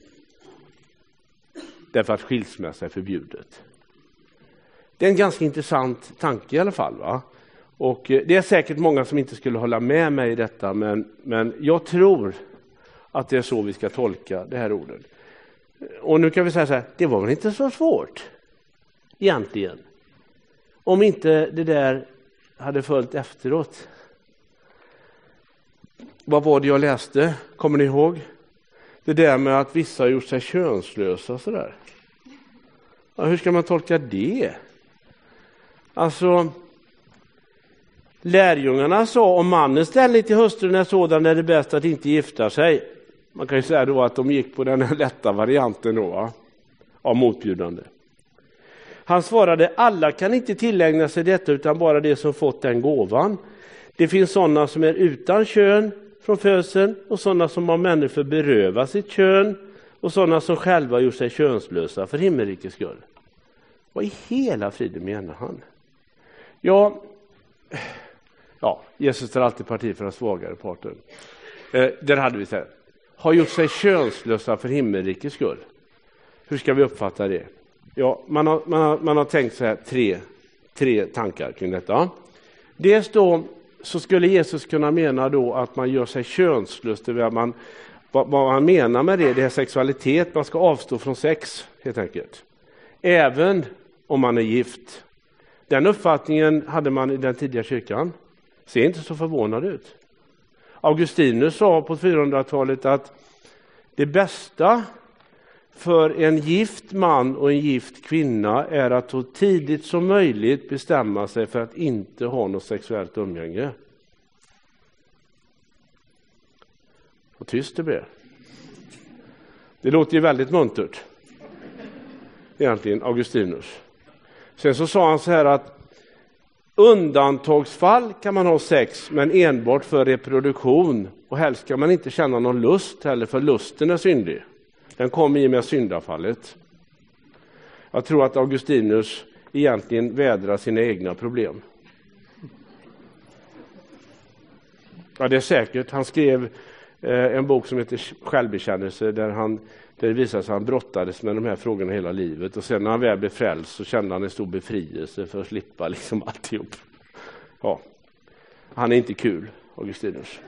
Därför att skilsmässa är förbjudet. Det är en ganska intressant tanke i alla fall. Va? Och det är säkert många som inte skulle hålla med mig i detta. Men jag tror att det är så vi ska tolka det här ordet. Och nu kan vi säga så här, det var väl inte så svårt egentligen. Om inte det där hade följt efteråt. Vad var det jag läste? Kommer ni ihåg? Det där med att vissa har gjort sig könslösa sådär. Ja, hur ska man tolka det? Alltså, lärjungarna sa om mannens ställning till hustrun är sådan är det bäst att inte gifta sig. Man kan ju säga då att de gick på den lätta varianten då, va? Av motbjudande. Han svarade, alla kan inte tillägna sig detta utan bara det som fått den gåvan. Det finns sådana som är utan kön från födseln och sådana som av människor berövar sitt kön och sådana som själva gjort sig könslösa för himmelrikets skull. Vad i hela friden menar han? Ja, Jesus tar alltid parti för den svagare parten. Där hade vi så här. Har gjort sig könslösa för himmelrikets skull. Hur ska vi uppfatta det? Ja, man har tänkt så här tre tankar kring detta. Dels då så skulle Jesus kunna mena då att man gör sig könslös. Vad man menar med det är sexualitet. Man ska avstå från sex helt enkelt. Även om man är gift. Den uppfattningen hade man i den tidiga kyrkan. Ser inte så förvånad ut. Augustinus sa på 400-talet att det bästa för en gift man och en gift kvinna är att så tidigt som möjligt bestämma sig för att inte ha något sexuellt umgänge. Vad tyst det blev. Det låter ju väldigt muntert. Egentligen Augustinus. Sen så sa han så här att undantagsfall kan man ha sex men enbart för reproduktion. Och helst ska man inte känna någon lust heller för lusten är syndig. Den kom i med syndafallet. Jag tror att Augustinus egentligen vädrar sina egna problem. Ja, det är säkert. Han skrev en bok som heter Självbekännelse där det visar sig att han brottades med de här frågorna hela livet. Och sen när han väl blev frälst så kände han en stor befrielse för att slippa liksom alltihop. Ja, han är inte kul, Augustinus.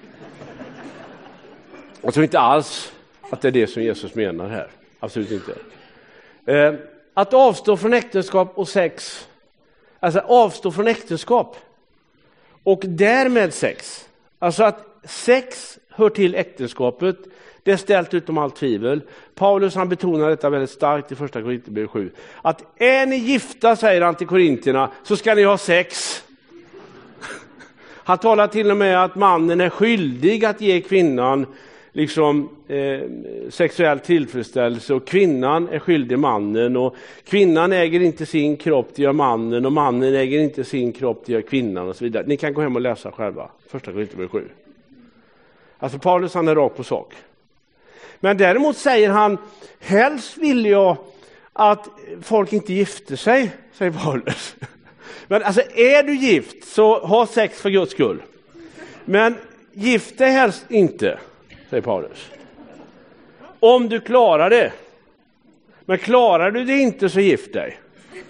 Jag tror inte alls att det är det som Jesus menar här. Absolut inte. Att avstå från äktenskap och sex. Alltså avstå från äktenskap. Och därmed sex. Alltså att sex hör till äktenskapet. Det är ställt utom allt tvivel. Paulus han betonar detta väldigt starkt i första Korinthierbrevet 7. Att är ni gifta, säger han till korintierna, så ska ni ha sex. Han talar till och med att mannen är skyldig att ge kvinnan liksom sexuell tillfredsställelse och kvinnan är skyldig mannen och kvinnan äger inte sin kropp, det gör mannen och mannen äger inte sin kropp, det gör kvinnan och så vidare. Ni kan gå hem och läsa själva, första Korinthierbrevet 7. Alltså Paulus han är rakt på sak. Men däremot säger han, helst vill jag att folk inte gifter sig, säger Paulus. Men alltså är du gift så ha sex för Guds skull. Men gift dig helst inte, säger Paulus. Om du klarar det. Men klarar du det inte så gift dig.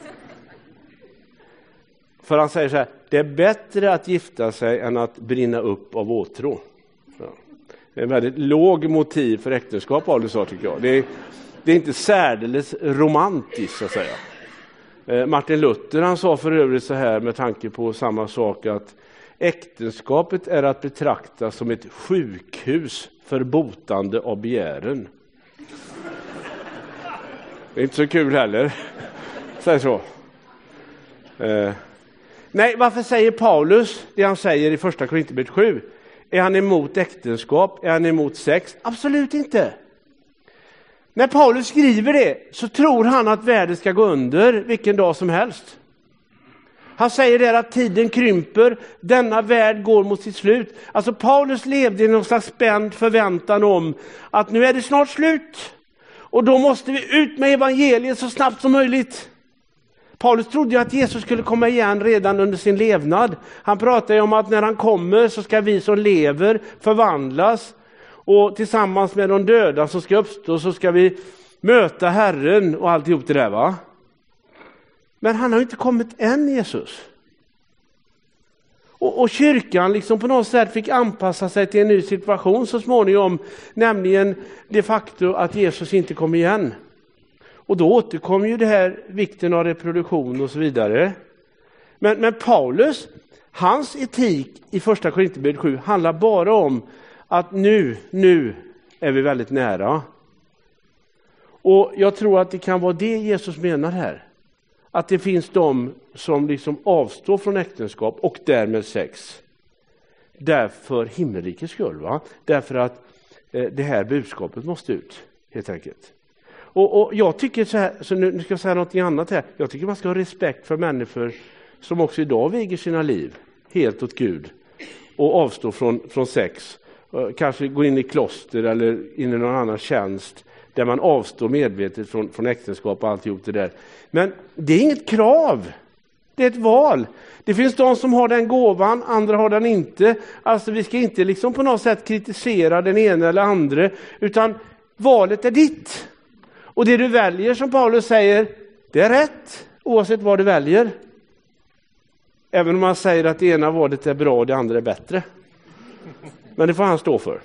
För han säger så här, det är bättre att gifta sig än att brinna upp av åtrå. Ja. Det är en väldigt låg motiv för äktenskap, Paulus sa, tycker jag. Det är inte särdeles romantiskt, så att säga. Martin Luther han sa för övrigt så här med tanke på samma sak att äktenskapet är att betrakta som ett sjukhus för botande av begären. Det är inte så kul heller. Säg så. Nej, varför säger Paulus det han säger i första Korinthierbrevet 7? Är han emot äktenskap? Är han emot sex? Absolut inte. När Paulus skriver det så tror han att världen ska gå under vilken dag som helst. Han säger där att tiden krymper, denna värld går mot sitt slut. Alltså Paulus levde i någon slags spänd förväntan om att nu är det snart slut. Och då måste vi ut med evangeliet så snabbt som möjligt. Paulus trodde ju att Jesus skulle komma igen redan under sin levnad. Han pratade ju om att när han kommer så ska vi som lever förvandlas. Och tillsammans med de döda som ska uppstå så ska vi möta Herren och alltihop det där, va? Men han har ju inte kommit än, Jesus. Och kyrkan liksom på något sätt fick anpassa sig till en ny situation så småningom. Nämligen det faktum att Jesus inte kom igen. Och då återkom ju det här vikten av reproduktion och så vidare. Men Paulus, hans etik i första Korinthierbrevet 7 handlar bara om att nu är vi väldigt nära. Och jag tror att det kan vara det Jesus menar här. Att det finns de som liksom avstår från äktenskap och därmed sex. Därför himmelrikets skull, va? Därför att det här budskapet måste ut, helt enkelt. Och jag tycker så här, så nu ska jag säga något annat här. Jag tycker man ska ha respekt för människor som också idag viger sina liv helt åt Gud. Och avstår från sex. Kanske gå in i kloster eller in i någon annan tjänst. Där man avstår medvetet från äktenskap och alltihop det där. Men det är inget krav. Det är ett val. Det finns de som har den gåvan, andra har den inte. Alltså vi ska inte liksom på något sätt kritisera den ena eller andra. Utan valet är ditt. Och det du väljer, som Paulus säger, det är rätt. Oavsett vad du väljer. Även om man säger att det ena valet är bra och det andra är bättre. Men det får han stå för.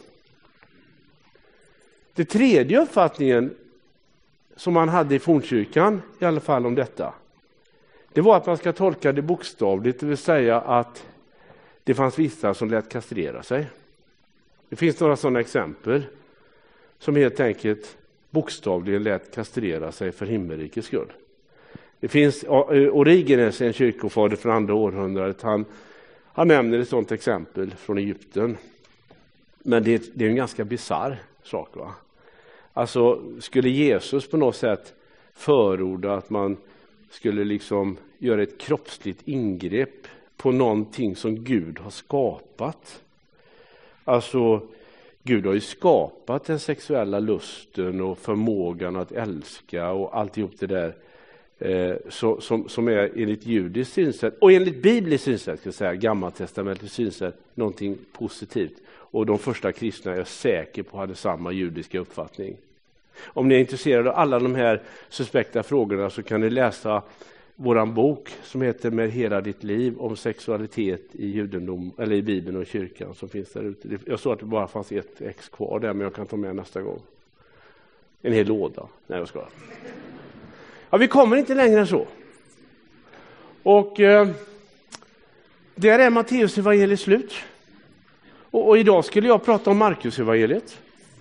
Det tredje uppfattningen som man hade i fornkyrkan, i alla fall om detta, det var att man ska tolka det bokstavligt, det vill säga att det fanns vissa som lät kastrera sig. Det finns några sådana exempel som helt enkelt bokstavligen lät kastrera sig för himmelrikets skull. Det finns Origenes, en kyrkofader från andra århundradet, han nämner ett sådant exempel från Egypten. Men det är en ganska bizarr sak, va? Alltså skulle Jesus på något sätt förorda att man skulle liksom göra ett kroppsligt ingrepp på någonting som Gud har skapat? Alltså Gud har ju skapat den sexuella lusten och förmågan att älska och alltihop det där som är enligt judiskt synsätt och enligt bibliskt synsätt, ska jag säga, gammaltestamentligt synsätt, någonting positivt. Och de första kristna är jag säker på hade samma judiska uppfattning. Om ni är intresserade av alla de här suspekta frågorna så kan ni läsa våran bok som heter Med hela ditt liv om sexualitet i judendom eller i Bibeln och kyrkan som finns där ute. Jag såg att det bara fanns ett ex kvar där, men jag kan ta med nästa gång. En hel låda. Nej, jag ska. Ja, vi kommer inte längre än så. Och där är Matteus evangeliet slut. Och idag skulle jag prata om Markus evangeliet.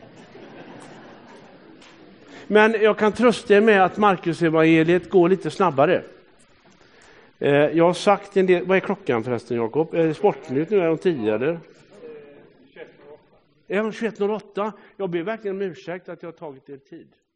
Men jag kan trösta er med att Markus evangeliet går lite snabbare. Jag har sagt en del. Vad är klockan förresten, Jakob? Är det Sportnytt nu? Är de 10 eller? 21.08. Är de 21.08? Jag ber verkligen om ursäkt att jag har tagit er tid.